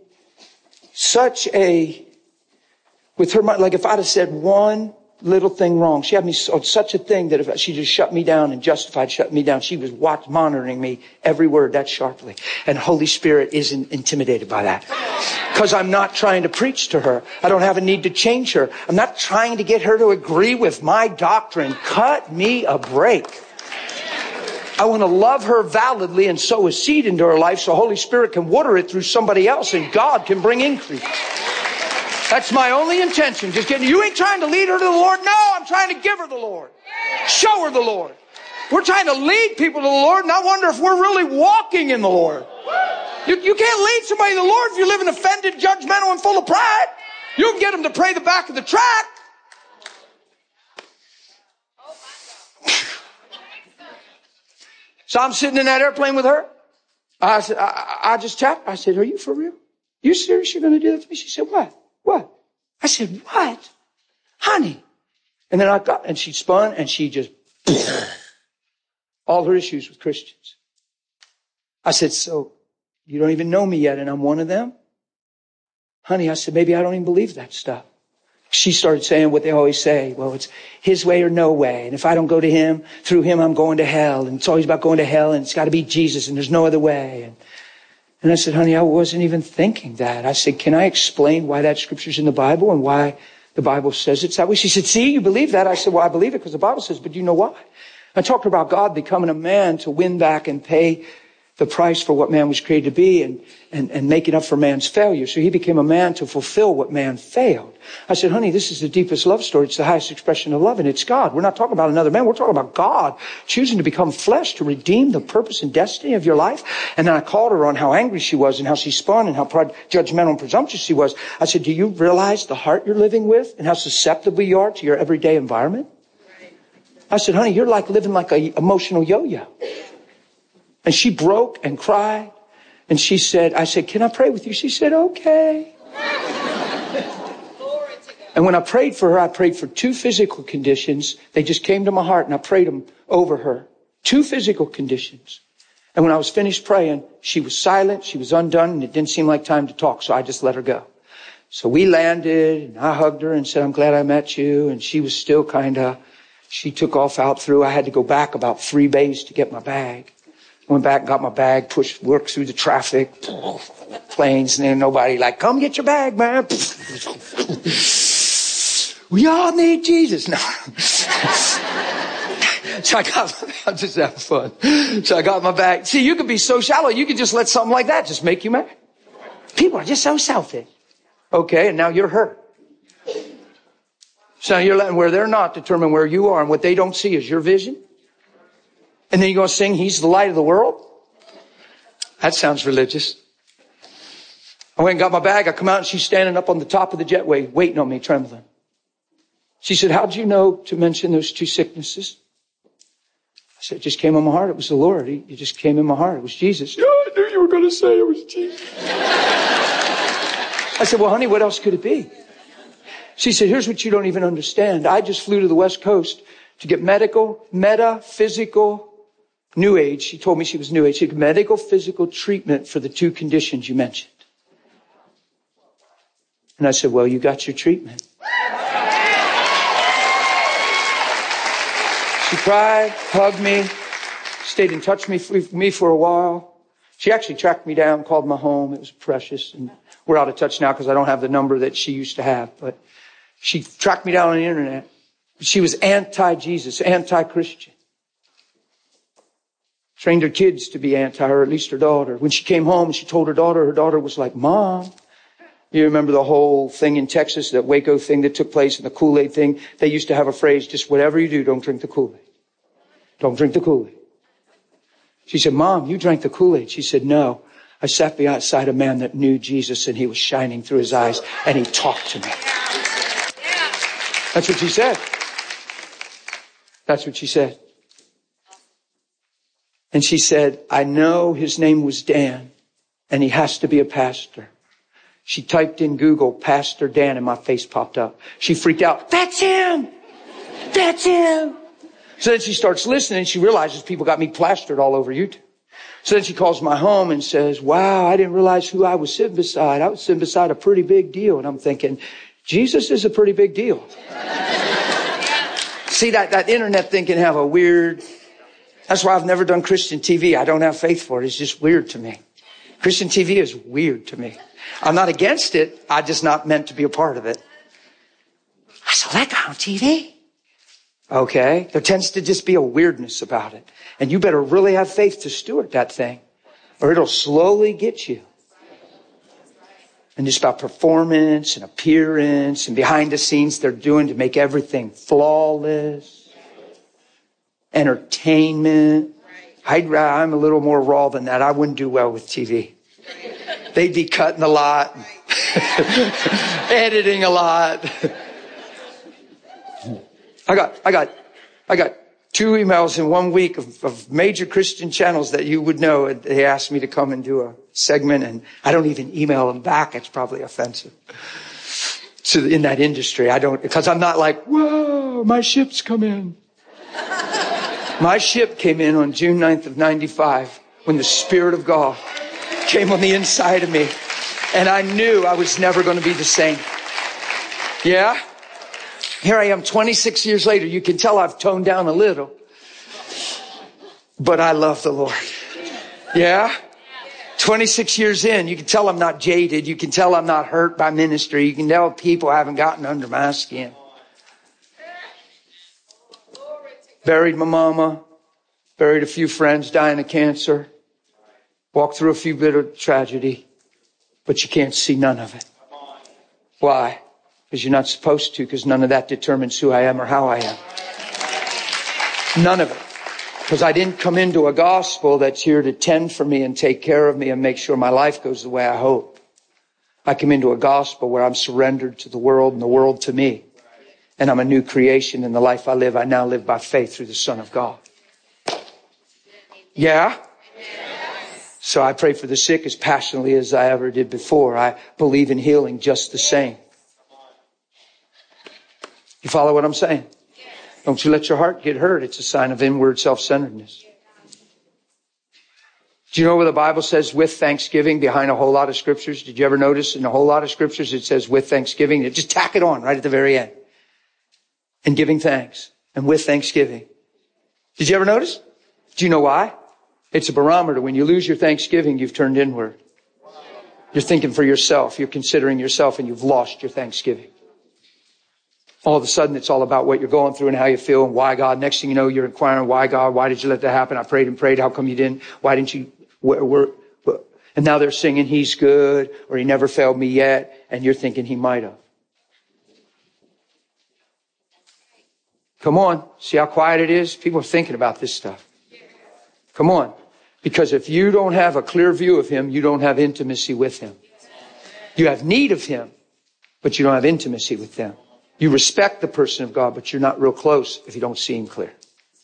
with her mind, like if I'd have said one little thing wrong, she had me on such a thing that if she just shut me down and justified shutting me down, she was monitoring me every word that sharply. And Holy Spirit isn't intimidated by that. Because I'm not trying to preach to her. I don't have a need to change her. I'm not trying to get her to agree with my doctrine. Cut me a break. I want to love her validly and sow a seed into her life so Holy Spirit can water it through somebody else and God can bring increase. That's my only intention. Just getting, you ain't trying to lead her to the Lord. No, I'm trying to give her the Lord. Show her the Lord. We're trying to lead people to the Lord, and I wonder if we're really walking in the Lord. You can't lead somebody to the Lord if you're living offended, judgmental, and full of pride. You can get them to pray the back of the track. So I'm sitting in that airplane with her. I said, I just tapped. I said, are you for real? You serious you're going to do that to me? She said, what? What? I said, what? Honey. And then and she spun and she just, all her issues with Christians. I said, so you don't even know me yet and I'm one of them? Honey, I said, maybe I don't even believe that stuff. She started saying what they always say. Well, it's his way or no way. And if I don't go to him, through him, I'm going to hell. And it's always about going to hell and it's got to be Jesus and there's no other way. And I said, honey, I wasn't even thinking that. I said, can I explain why that scripture's in the Bible and why the Bible says it's that way? She said, see, you believe that? I said, well, I believe it because the Bible says, but do you know why? I talked about God becoming a man to win back and pay the price for what man was created to be and making up for man's failure. So he became a man to fulfill what man failed. I said, honey, this is the deepest love story. It's the highest expression of love, and it's God. We're not talking about another man. We're talking about God choosing to become flesh to redeem the purpose and destiny of your life. And then I called her on how angry she was and how she spun and how judgmental and presumptuous she was. I said, do you realize the heart you're living with and how susceptible you are to your everyday environment? I said, honey, you're like living like an emotional yo-yo. And she broke and cried. And she said, I said, can I pray with you? She said, okay. And when I prayed for her, I prayed for 2 physical conditions. They just came to my heart and I prayed them over her. 2 physical conditions. And when I was finished praying, she was silent, she was undone, and it didn't seem like time to talk. So I just let her go. So we landed and I hugged her and said, I'm glad I met you. And she was still she took off out through. I had to go back about 3 bays to get my bag. Went back, got my bag, worked through the traffic, planes, and then nobody like, come get your bag, man. We all need Jesus. No. So I'm just having fun. So I got my bag. See, you could be so shallow, you could just let something like that just make you mad. People are just so selfish. Okay, and now you're hurt. So you're letting where they're not determine where you are, and what they don't see is your vision. And then you're going to sing, He's the light of the world? That sounds religious. I went and got my bag. I come out and she's standing up on the top of the jetway waiting on me, trembling. She said, how'd you know to mention those 2 sicknesses? I said, it just came in my heart. It was the Lord. It just came in my heart. It was Jesus. Yeah, I knew you were going to say it was Jesus. I said, well, honey, what else could it be? She said, here's what you don't even understand. I just flew to the West Coast to get metaphysical, New Age. She told me she was New Age. She had medical, physical treatment for the 2 conditions you mentioned. And I said, well, you got your treatment. She cried, hugged me, stayed in touch with me for a while. She actually tracked me down, called my home. It was precious. And we're out of touch now because I don't have the number that she used to have. But she tracked me down on the internet. She was anti-Jesus, anti-Christian. Trained her kids to be anti, or at least her daughter. When she came home, she told her daughter was like, Mom. You remember the whole thing in Texas, that Waco thing that took place and the Kool-Aid thing? They used to have a phrase, just whatever you do, don't drink the Kool-Aid. Don't drink the Kool-Aid. She said, Mom, you drank the Kool-Aid. She said, no. I sat beside a man that knew Jesus and he was shining through his eyes and he talked to me. That's what she said. That's what she said. And she said, I know his name was Dan and he has to be a pastor. She typed in Google, Pastor Dan, and my face popped up. She freaked out. That's him! That's him! So then she starts listening and she realizes people got me plastered all over YouTube. So then she calls my home and says, wow, I didn't realize who I was sitting beside. I was sitting beside a pretty big deal. And I'm thinking, Jesus is a pretty big deal. See, that internet thing can have a weird... That's why I've never done Christian TV. I don't have faith for it. It's just weird to me. Christian TV is weird to me. I'm not against it. I'm just not meant to be a part of it. I saw that guy on TV. Okay. There tends to just be a weirdness about it. And you better really have faith to steward that thing, or it'll slowly get you. And it's about performance and appearance and behind the scenes they're doing to make everything flawless. Entertainment. I'm a little more raw than that. I wouldn't do well with TV. They'd be cutting a lot, editing a lot. I got 2 emails in 1 week of major Christian channels that you would know. They asked me to come and do a segment, and I don't even email them back. It's probably offensive. So in that industry, I don't, because I'm not like, whoa, my ship's come in. My ship came in on June 9th of 95 when the Spirit of God came on the inside of me. And I knew I was never going to be the same. Yeah? Here I am 26 years later. You can tell I've toned down a little. But I love the Lord. Yeah? 26 years in, you can tell I'm not jaded. You can tell I'm not hurt by ministry. You can tell people haven't gotten under my skin. Buried my mama. Buried a few friends dying of cancer. Walked through a few bit of tragedy. But you can't see none of it. Why? Because you're not supposed to, because none of that determines who I am or how I am. None of it. Because I didn't come into a gospel that's here to tend for me and take care of me and make sure my life goes the way I hope. I come into a gospel where I'm surrendered to the world and the world to me. And I'm a new creation. In the life I live, I now live by faith through the Son of God. Yeah? So I pray for the sick as passionately as I ever did before. I believe in healing just the same. You follow what I'm saying? Don't you let your heart get hurt. It's a sign of inward self-centeredness. Do you know where the Bible says with thanksgiving behind a whole lot of scriptures? Did you ever notice in a whole lot of scriptures it says with thanksgiving? They just tack it on right at the very end. And giving thanks. And with thanksgiving. Did you ever notice? Do you know why? It's a barometer. When you lose your thanksgiving, you've turned inward. You're thinking for yourself. You're considering yourself, and you've lost your thanksgiving. All of a sudden, it's all about what you're going through and how you feel and why God. Next thing you know, you're inquiring, why God? Why did you let that happen? I prayed and prayed. How come you didn't? Why didn't you? And now they're singing, He's good, or He never failed me yet. And you're thinking He might have. Come on. See how quiet it is? People are thinking about this stuff. Come on. Because if you don't have a clear view of Him, you don't have intimacy with Him. You have need of Him, but you don't have intimacy with Him. You respect the person of God, but you're not real close if you don't see Him clear.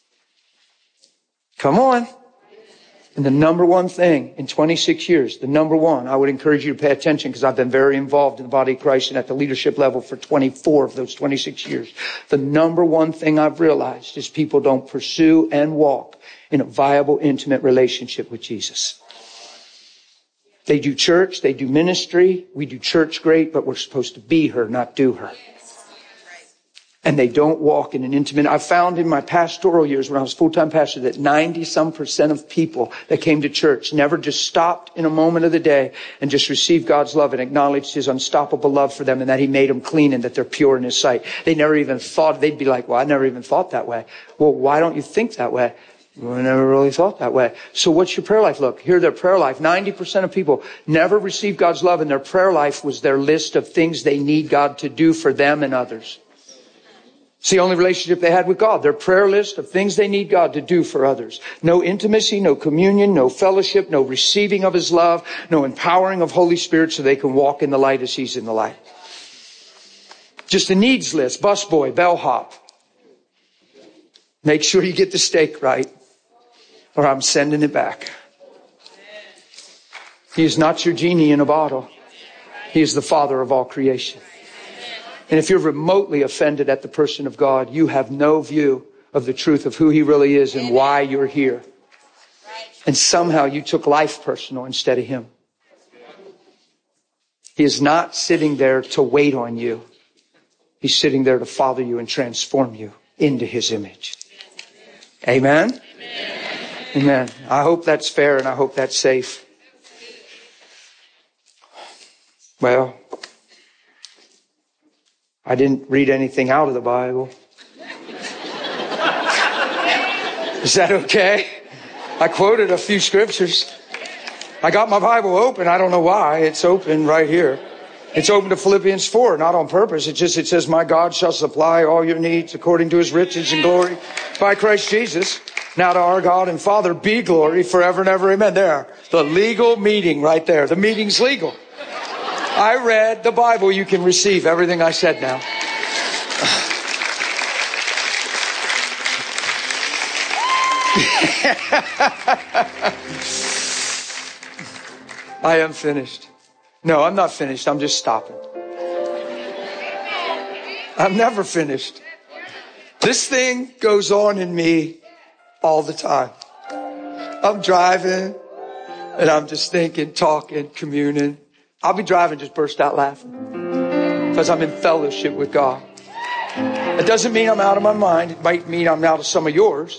Come on. And the number one thing in 26 years, the number one, I would encourage you to pay attention because I've been very involved in the body of Christ and at the leadership level for 24 of those 26 years. The number one thing I've realized is people don't pursue and walk in a viable, intimate relationship with Jesus. They do church, they do ministry. We do church great, but we're supposed to be her, not do her. And they don't walk in an intimate. I found in my pastoral years when I was full-time pastor that 90% of people that came to church never just stopped in a moment of the day and just received God's love and acknowledged His unstoppable love for them and that He made them clean and that they're pure in His sight. They never even thought, they'd be like, well, I never even thought that way. Well, why don't you think that way? Well, I never really thought that way. So what's your prayer life look? Here, their prayer life. 90% of people never received God's love, and their prayer life was their list of things they need God to do for them and others. It's the only relationship they had with God. Their prayer list of things they need God to do for others. No intimacy, no communion, no fellowship, no receiving of His love, no empowering of Holy Spirit so they can walk in the light as He's in the light. Just a needs list. Busboy, bellhop. Make sure you get the steak right, or I'm sending it back. He is not your genie in a bottle. He is the Father of all creation. And if you're remotely offended at the person of God, you have no view of the truth of who He really is and why you're here. And somehow you took life personal instead of Him. He is not sitting there to wait on you. He's sitting there to father you and transform you into His image. Amen? Amen. I hope that's fair and I hope that's safe. Well, I didn't read anything out of the Bible. Is that okay? I quoted a few scriptures. I got my Bible open. I don't know why. It's open right here. It's open to Philippians 4, not on purpose. It says, my God shall supply all your needs according to His riches and glory by Christ Jesus. Now to our God and Father be glory forever and ever. Amen. There. The legal meeting right there. The meeting's legal. I read the Bible. You can receive everything I said now. I am finished. No, I'm not finished. I'm just stopping. I'm never finished. This thing goes on in me all the time. I'm driving and I'm just thinking, talking, communing. I'll be driving, just burst out laughing because I'm in fellowship with God. It doesn't mean I'm out of my mind. It might mean I'm out of some of yours.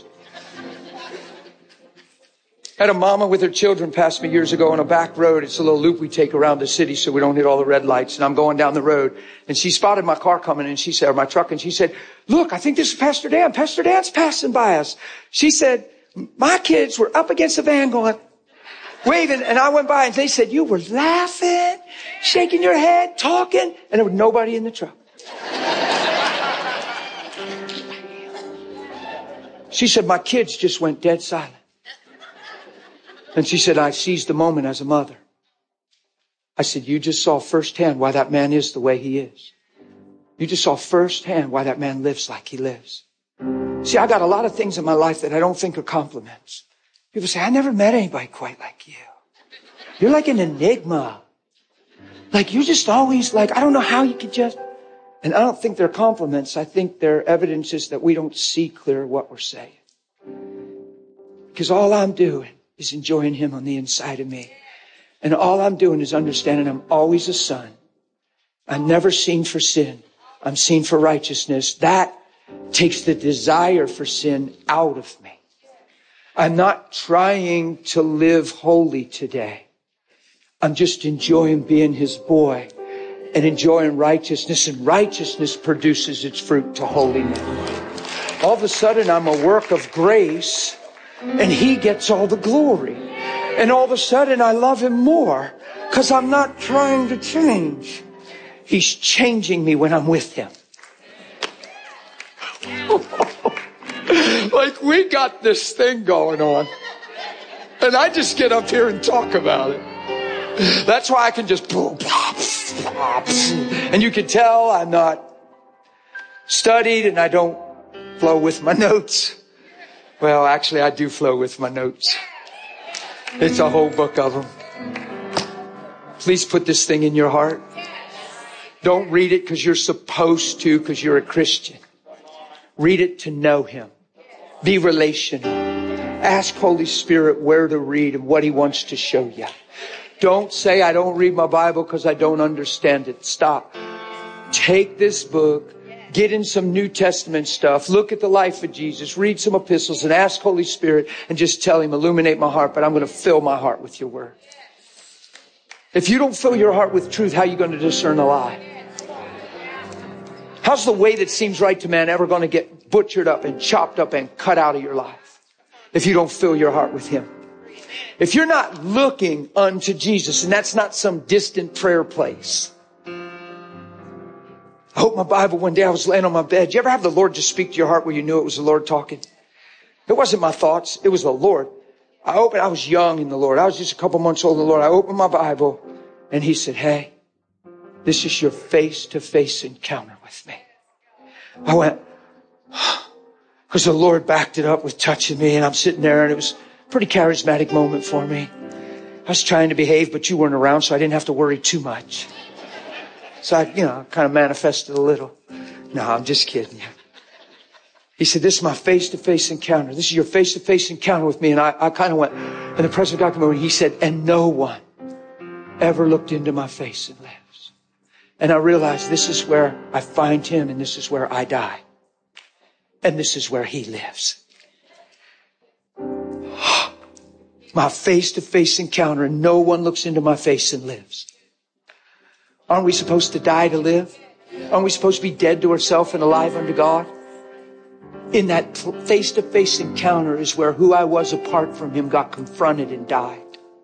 I had a mama with her children pass me years ago on a back road. It's a little loop we take around the city so we don't hit all the red lights. And I'm going down the road. And she spotted my car coming and she said, or my truck, and she said, look, I think this is Pastor Dan. Pastor Dan's passing by us. She said, my kids were up against the van going, waving. And I went by and they said, you were laughing, shaking your head, talking. And there was nobody in the truck. She said, my kids just went dead silent. And she said, I seized the moment as a mother. I said, you just saw firsthand why that man is the way he is. You just saw firsthand why that man lives like he lives. See, I got a lot of things in my life that I don't think are compliments. People say, I never met anybody quite like you. You're like an enigma. Like you're just always like, I don't know how you could just... And I don't think they're compliments. I think they're evidences that we don't see clear what we're saying. Because all I'm doing is enjoying Him on the inside of me. And all I'm doing is understanding I'm always a son. I'm never seen for sin. I'm seen for righteousness. That takes the desire for sin out of me. I'm not trying to live holy today. I'm just enjoying being His boy and enjoying righteousness. And righteousness produces its fruit to holiness. All of a sudden, I'm a work of grace. And He gets all the glory. And all of a sudden I love Him more because I'm not trying to change. He's changing me when I'm with Him. Like we got this thing going on. And I just get up here and talk about it. That's why I can just... And you can tell I'm not studied and I don't flow with my notes. Well, actually, I do flow with my notes. It's a whole book of them. Please put this thing in your heart. Don't read it because you're supposed to, because you're a Christian. Read it to know Him. Be relational. Ask Holy Spirit where to read and what He wants to show you. Don't say, I don't read my Bible because I don't understand it. Stop. Take this book. Get in some New Testament stuff. Look at the life of Jesus. Read some epistles and ask Holy Spirit and just tell Him, illuminate my heart, but I'm going to fill my heart with your word. If you don't fill your heart with truth, how are you going to discern a lie? How's the way that seems right to man ever going to get butchered up and chopped up and cut out of your life if you don't fill your heart with Him? If you're not looking unto Jesus, and that's not some distant prayer place. I hope my Bible one day I was laying on my bed. You ever have the Lord just speak to your heart where you knew it was the Lord talking? It wasn't my thoughts. It was the Lord. I was young in the Lord. I was just a couple months old in the Lord. I opened my Bible and He said, hey, this is your face-to-face encounter with me. I went, because the Lord backed it up with touching me and I'm sitting there and it was a pretty charismatic moment for me. I was trying to behave, but you weren't around, so I didn't have to worry too much. So I kind of manifested a little. No, I'm just kidding you. He said, this is my face-to-face encounter. This is your face-to-face encounter with me. And I kind of went, and the President of God came over and he said, and no one ever looked into my face and lives. And I realized this is where I find him and this is where I die. And this is where he lives. My face-to-face encounter and no one looks into my face and lives. Aren't we supposed to die to live? Aren't we supposed to be dead to ourselves and alive unto God? In that face-to-face encounter is where who I was apart from him got confronted and died.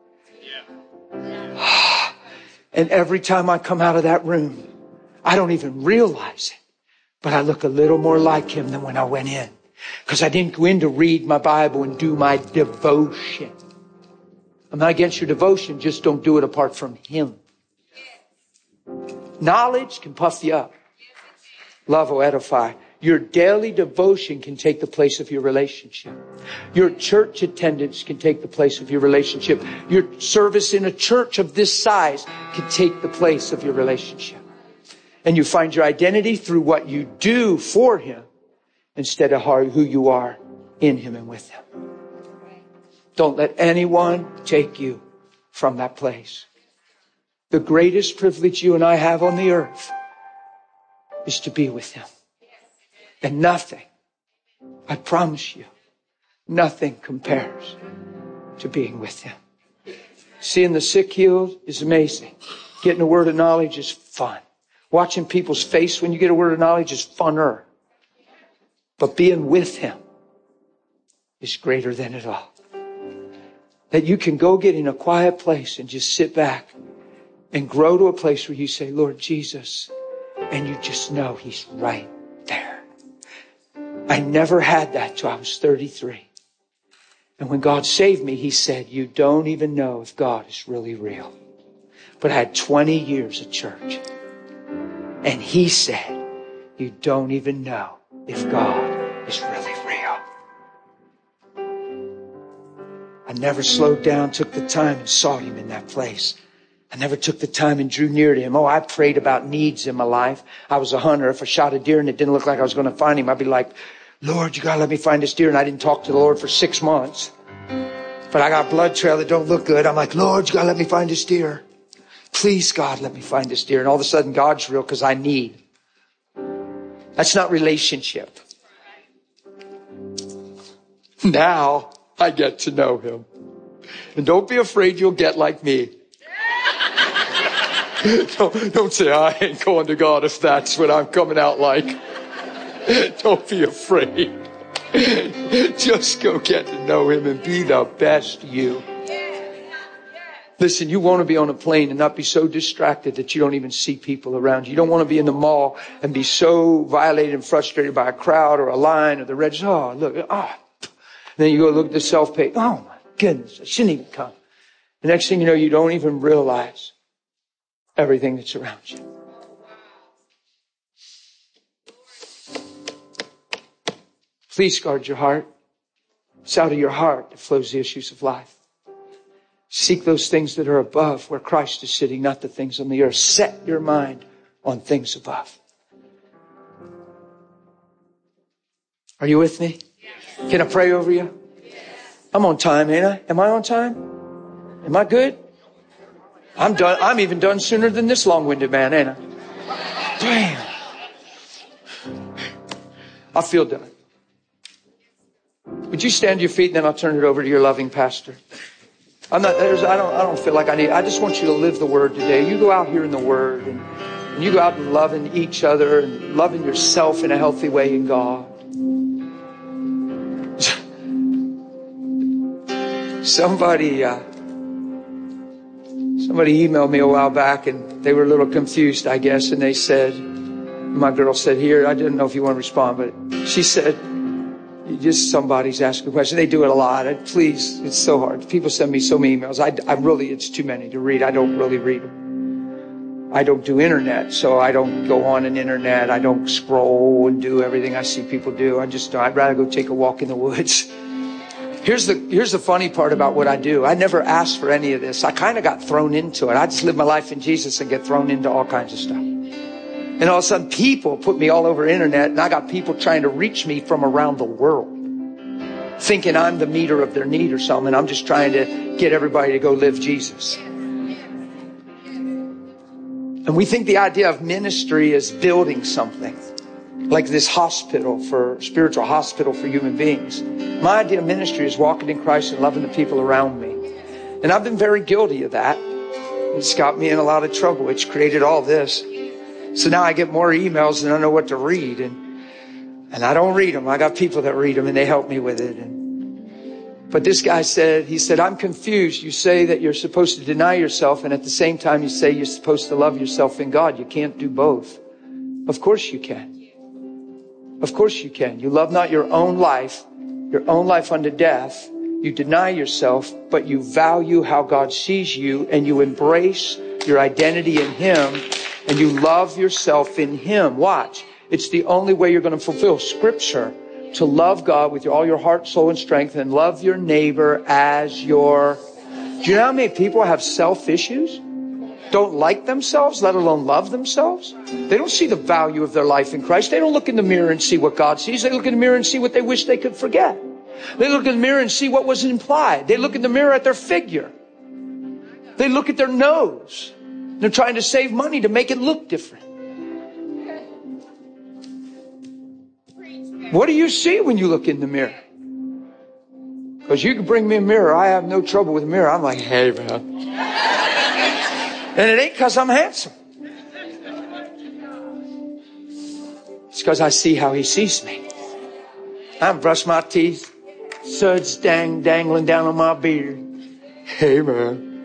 And every time I come out of that room, I don't even realize it, but I look a little more like him than when I went in. Because I didn't go in to read my Bible and do my devotion. I'm not against your devotion, just don't do it apart from him. Knowledge can puff you up. Love will edify. Your daily devotion can take the place of your relationship. Your church attendance can take the place of your relationship. Your service in a church of this size can take the place of your relationship. And you find your identity through what you do for him instead of who you are in him and with him. Don't let anyone take you from that place. The greatest privilege you and I have on the earth is to be with him. And nothing, I promise you, nothing compares to being with him. Seeing the sick healed is amazing. Getting a word of knowledge is fun. Watching people's face when you get a word of knowledge is funner. But being with him is greater than it all. That you can go get in a quiet place and just sit back and grow to a place where you say, Lord Jesus, and you just know he's right there. I never had that till I was 33. And when God saved me, he said, you don't even know if God is really real. But I had 20 years of church. And he said, you don't even know if God is really real. I never slowed down, took the time and sought him in that place. I never took the time and drew near to him. Oh, I prayed about needs in my life. I was a hunter. If I shot a deer and it didn't look like I was going to find him, I'd be like, Lord, you got to let me find this deer. And I didn't talk to the Lord for 6 months. But I got a blood trail that don't look good. I'm like, Lord, you got to let me find this deer. Please, God, let me find this deer. And all of a sudden, God's real because I need. That's not relationship. Now I get to know him. And don't be afraid you'll get like me. Don't say, I ain't going to God if that's what I'm coming out like. Don't be afraid. Just go get to know him and be the best you. Listen, you want to be on a plane and not be so distracted that you don't even see people around you. You don't want to be in the mall and be so violated and frustrated by a crowd or a line or the register. Oh, look. Oh. And then you go look at the self-pay. Oh, my goodness. I shouldn't even come. The next thing you know, you don't even realize everything that's around you. Please guard your heart. It's out of your heart that flows the issues of life. Seek those things that are above where Christ is sitting, not the things on the earth. Set your mind on things above. Are you with me? Yes. Can I pray over you? Yes. I'm on time, ain't I? Am I on time? Am I good? I'm done. I'm even done sooner than this long-winded man, ain't I? Damn. I feel done. Would you stand to your feet and then I'll turn it over to your loving pastor. I don't feel like I just want you to live the word today. You go out here in the word and you go out and loving each other and loving yourself in a healthy way in God. Somebody emailed me a while back and they were a little confused, I guess. And they said, my girl said, here, I didn't know if you want to respond, but she said, just somebody's asking a question. They do it a lot. Please, it's so hard. People send me so many emails. It's too many to read. I don't really read them. I don't do internet, so I don't go on an internet. I don't scroll and do everything I see people do. I'd rather go take a walk in the woods. Here's the funny part about what I do. I never asked for any of this. I kind of got thrown into it. I just live my life in Jesus and get thrown into all kinds of stuff. And all of a sudden people put me all over the internet, and I got people trying to reach me from around the world, thinking I'm the meter of their need or something. I'm just trying to get everybody to go live Jesus. And we think the idea of ministry is building something, like this spiritual hospital for human beings. My idea of ministry is walking in Christ and loving the people around me. And I've been very guilty of that. It's got me in a lot of trouble. It's created all this. So now I get more emails than I know what to read. And I don't read them. I got people that read them and they help me with it. But this guy said, I'm confused. You say that you're supposed to deny yourself, and at the same time you say you're supposed to love yourself in God. You can't do both. Of course you can. Of course you can. You love not your own life unto death. You deny yourself, but you value how God sees you, and you embrace your identity in Him, and you love yourself in Him. Watch. It's the only way you're going to fulfill Scripture, to love God with all your heart, soul, and strength, and love your neighbor as your... Do you know how many people have self issues? Don't like themselves, let alone love themselves? They don't see the value of their life in Christ. They don't look in the mirror and see what God sees. They look in the mirror and see what they wish they could forget. They look in the mirror and see what was implied. They look in the mirror at their figure. They look at their nose. They're trying to save money to make it look different. What do you see when you look in the mirror? Because you can bring me a mirror. I have no trouble with a mirror. I'm like, hey, man. And it ain't because I'm handsome. It's because I see how He sees me. I haven't brushed my teeth. Suds dangling down on my beard. Hey, man.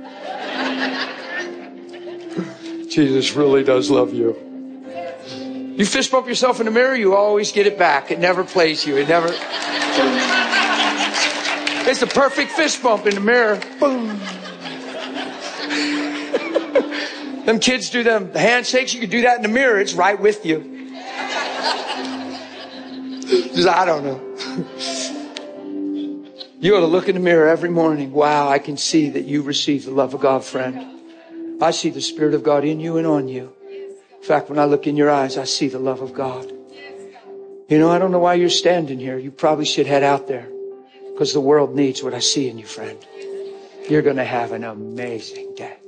Jesus really does love you. You fist bump yourself in the mirror, you always get it back. It never plays you. It's the perfect fist bump in the mirror. Boom. Them kids do them handshakes. You can do that in the mirror. It's right with you. Just, I don't know. You ought to look in the mirror every morning. Wow, I can see that you receive the love of God, friend. I see the Spirit of God in you and on you. In fact, when I look in your eyes, I see the love of God. You know, I don't know why you're standing here. You probably should head out there, because the world needs what I see in you, friend. You're going to have an amazing day.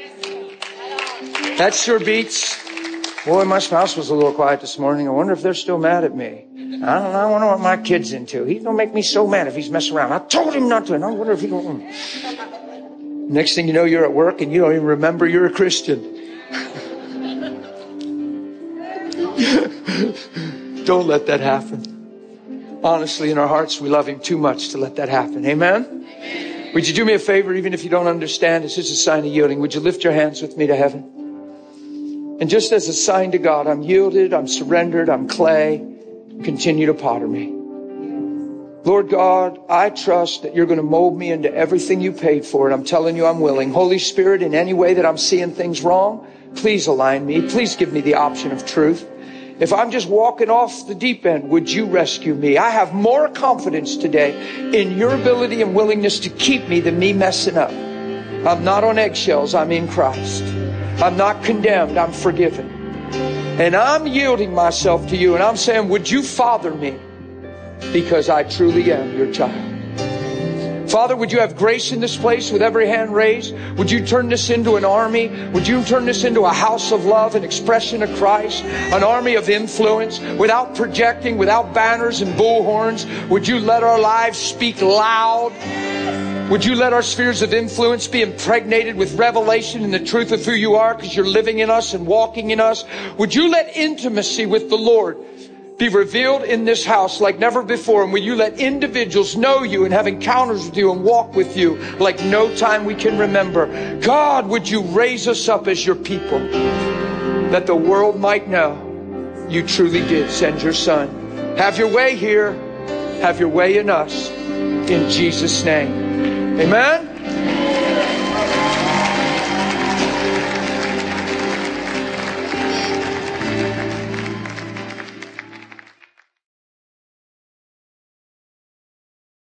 That sure beats. Boy, my spouse was a little quiet this morning. I wonder if they're still mad at me. I don't know. I wonder what my kid's into. He's going to make me so mad if he's messing around. I told him not to. And I wonder if he will. Next thing you know, you're at work and you don't even remember you're a Christian. Don't let that happen. Honestly, in our hearts, we love Him too much to let that happen. Amen? Would you do me a favor, even if you don't understand? This is a sign of yielding. Would you lift your hands with me to heaven? And just as a sign to God, I'm yielded, I'm surrendered, I'm clay. Continue to potter me. Lord God, I trust that you're going to mold me into everything you paid for, and I'm telling you I'm willing. Holy Spirit, in any way that I'm seeing things wrong, please align me. Please give me the option of truth. If I'm just walking off the deep end, would you rescue me? I have more confidence today in your ability and willingness to keep me than me messing up. I'm not on eggshells. I'm in Christ. I'm not condemned. I'm forgiven. And I'm yielding myself to you. And I'm saying, would you father me? Because I truly am your child. Father, would you have grace in this place with every hand raised? Would you turn this into an army? Would you turn this into a house of love, an expression of Christ, an army of influence, without projecting, without banners and bullhorns? Would you let our lives speak loud? Would you let our spheres of influence be impregnated with revelation and the truth of who you are, because you're living in us and walking in us? Would you let intimacy with the Lord be revealed in this house like never before? And will you let individuals know you and have encounters with you and walk with you like no time we can remember? God, would you raise us up as your people, that the world might know you truly did send your Son. Have your way here. Have your way in us. In Jesus' name. Amen.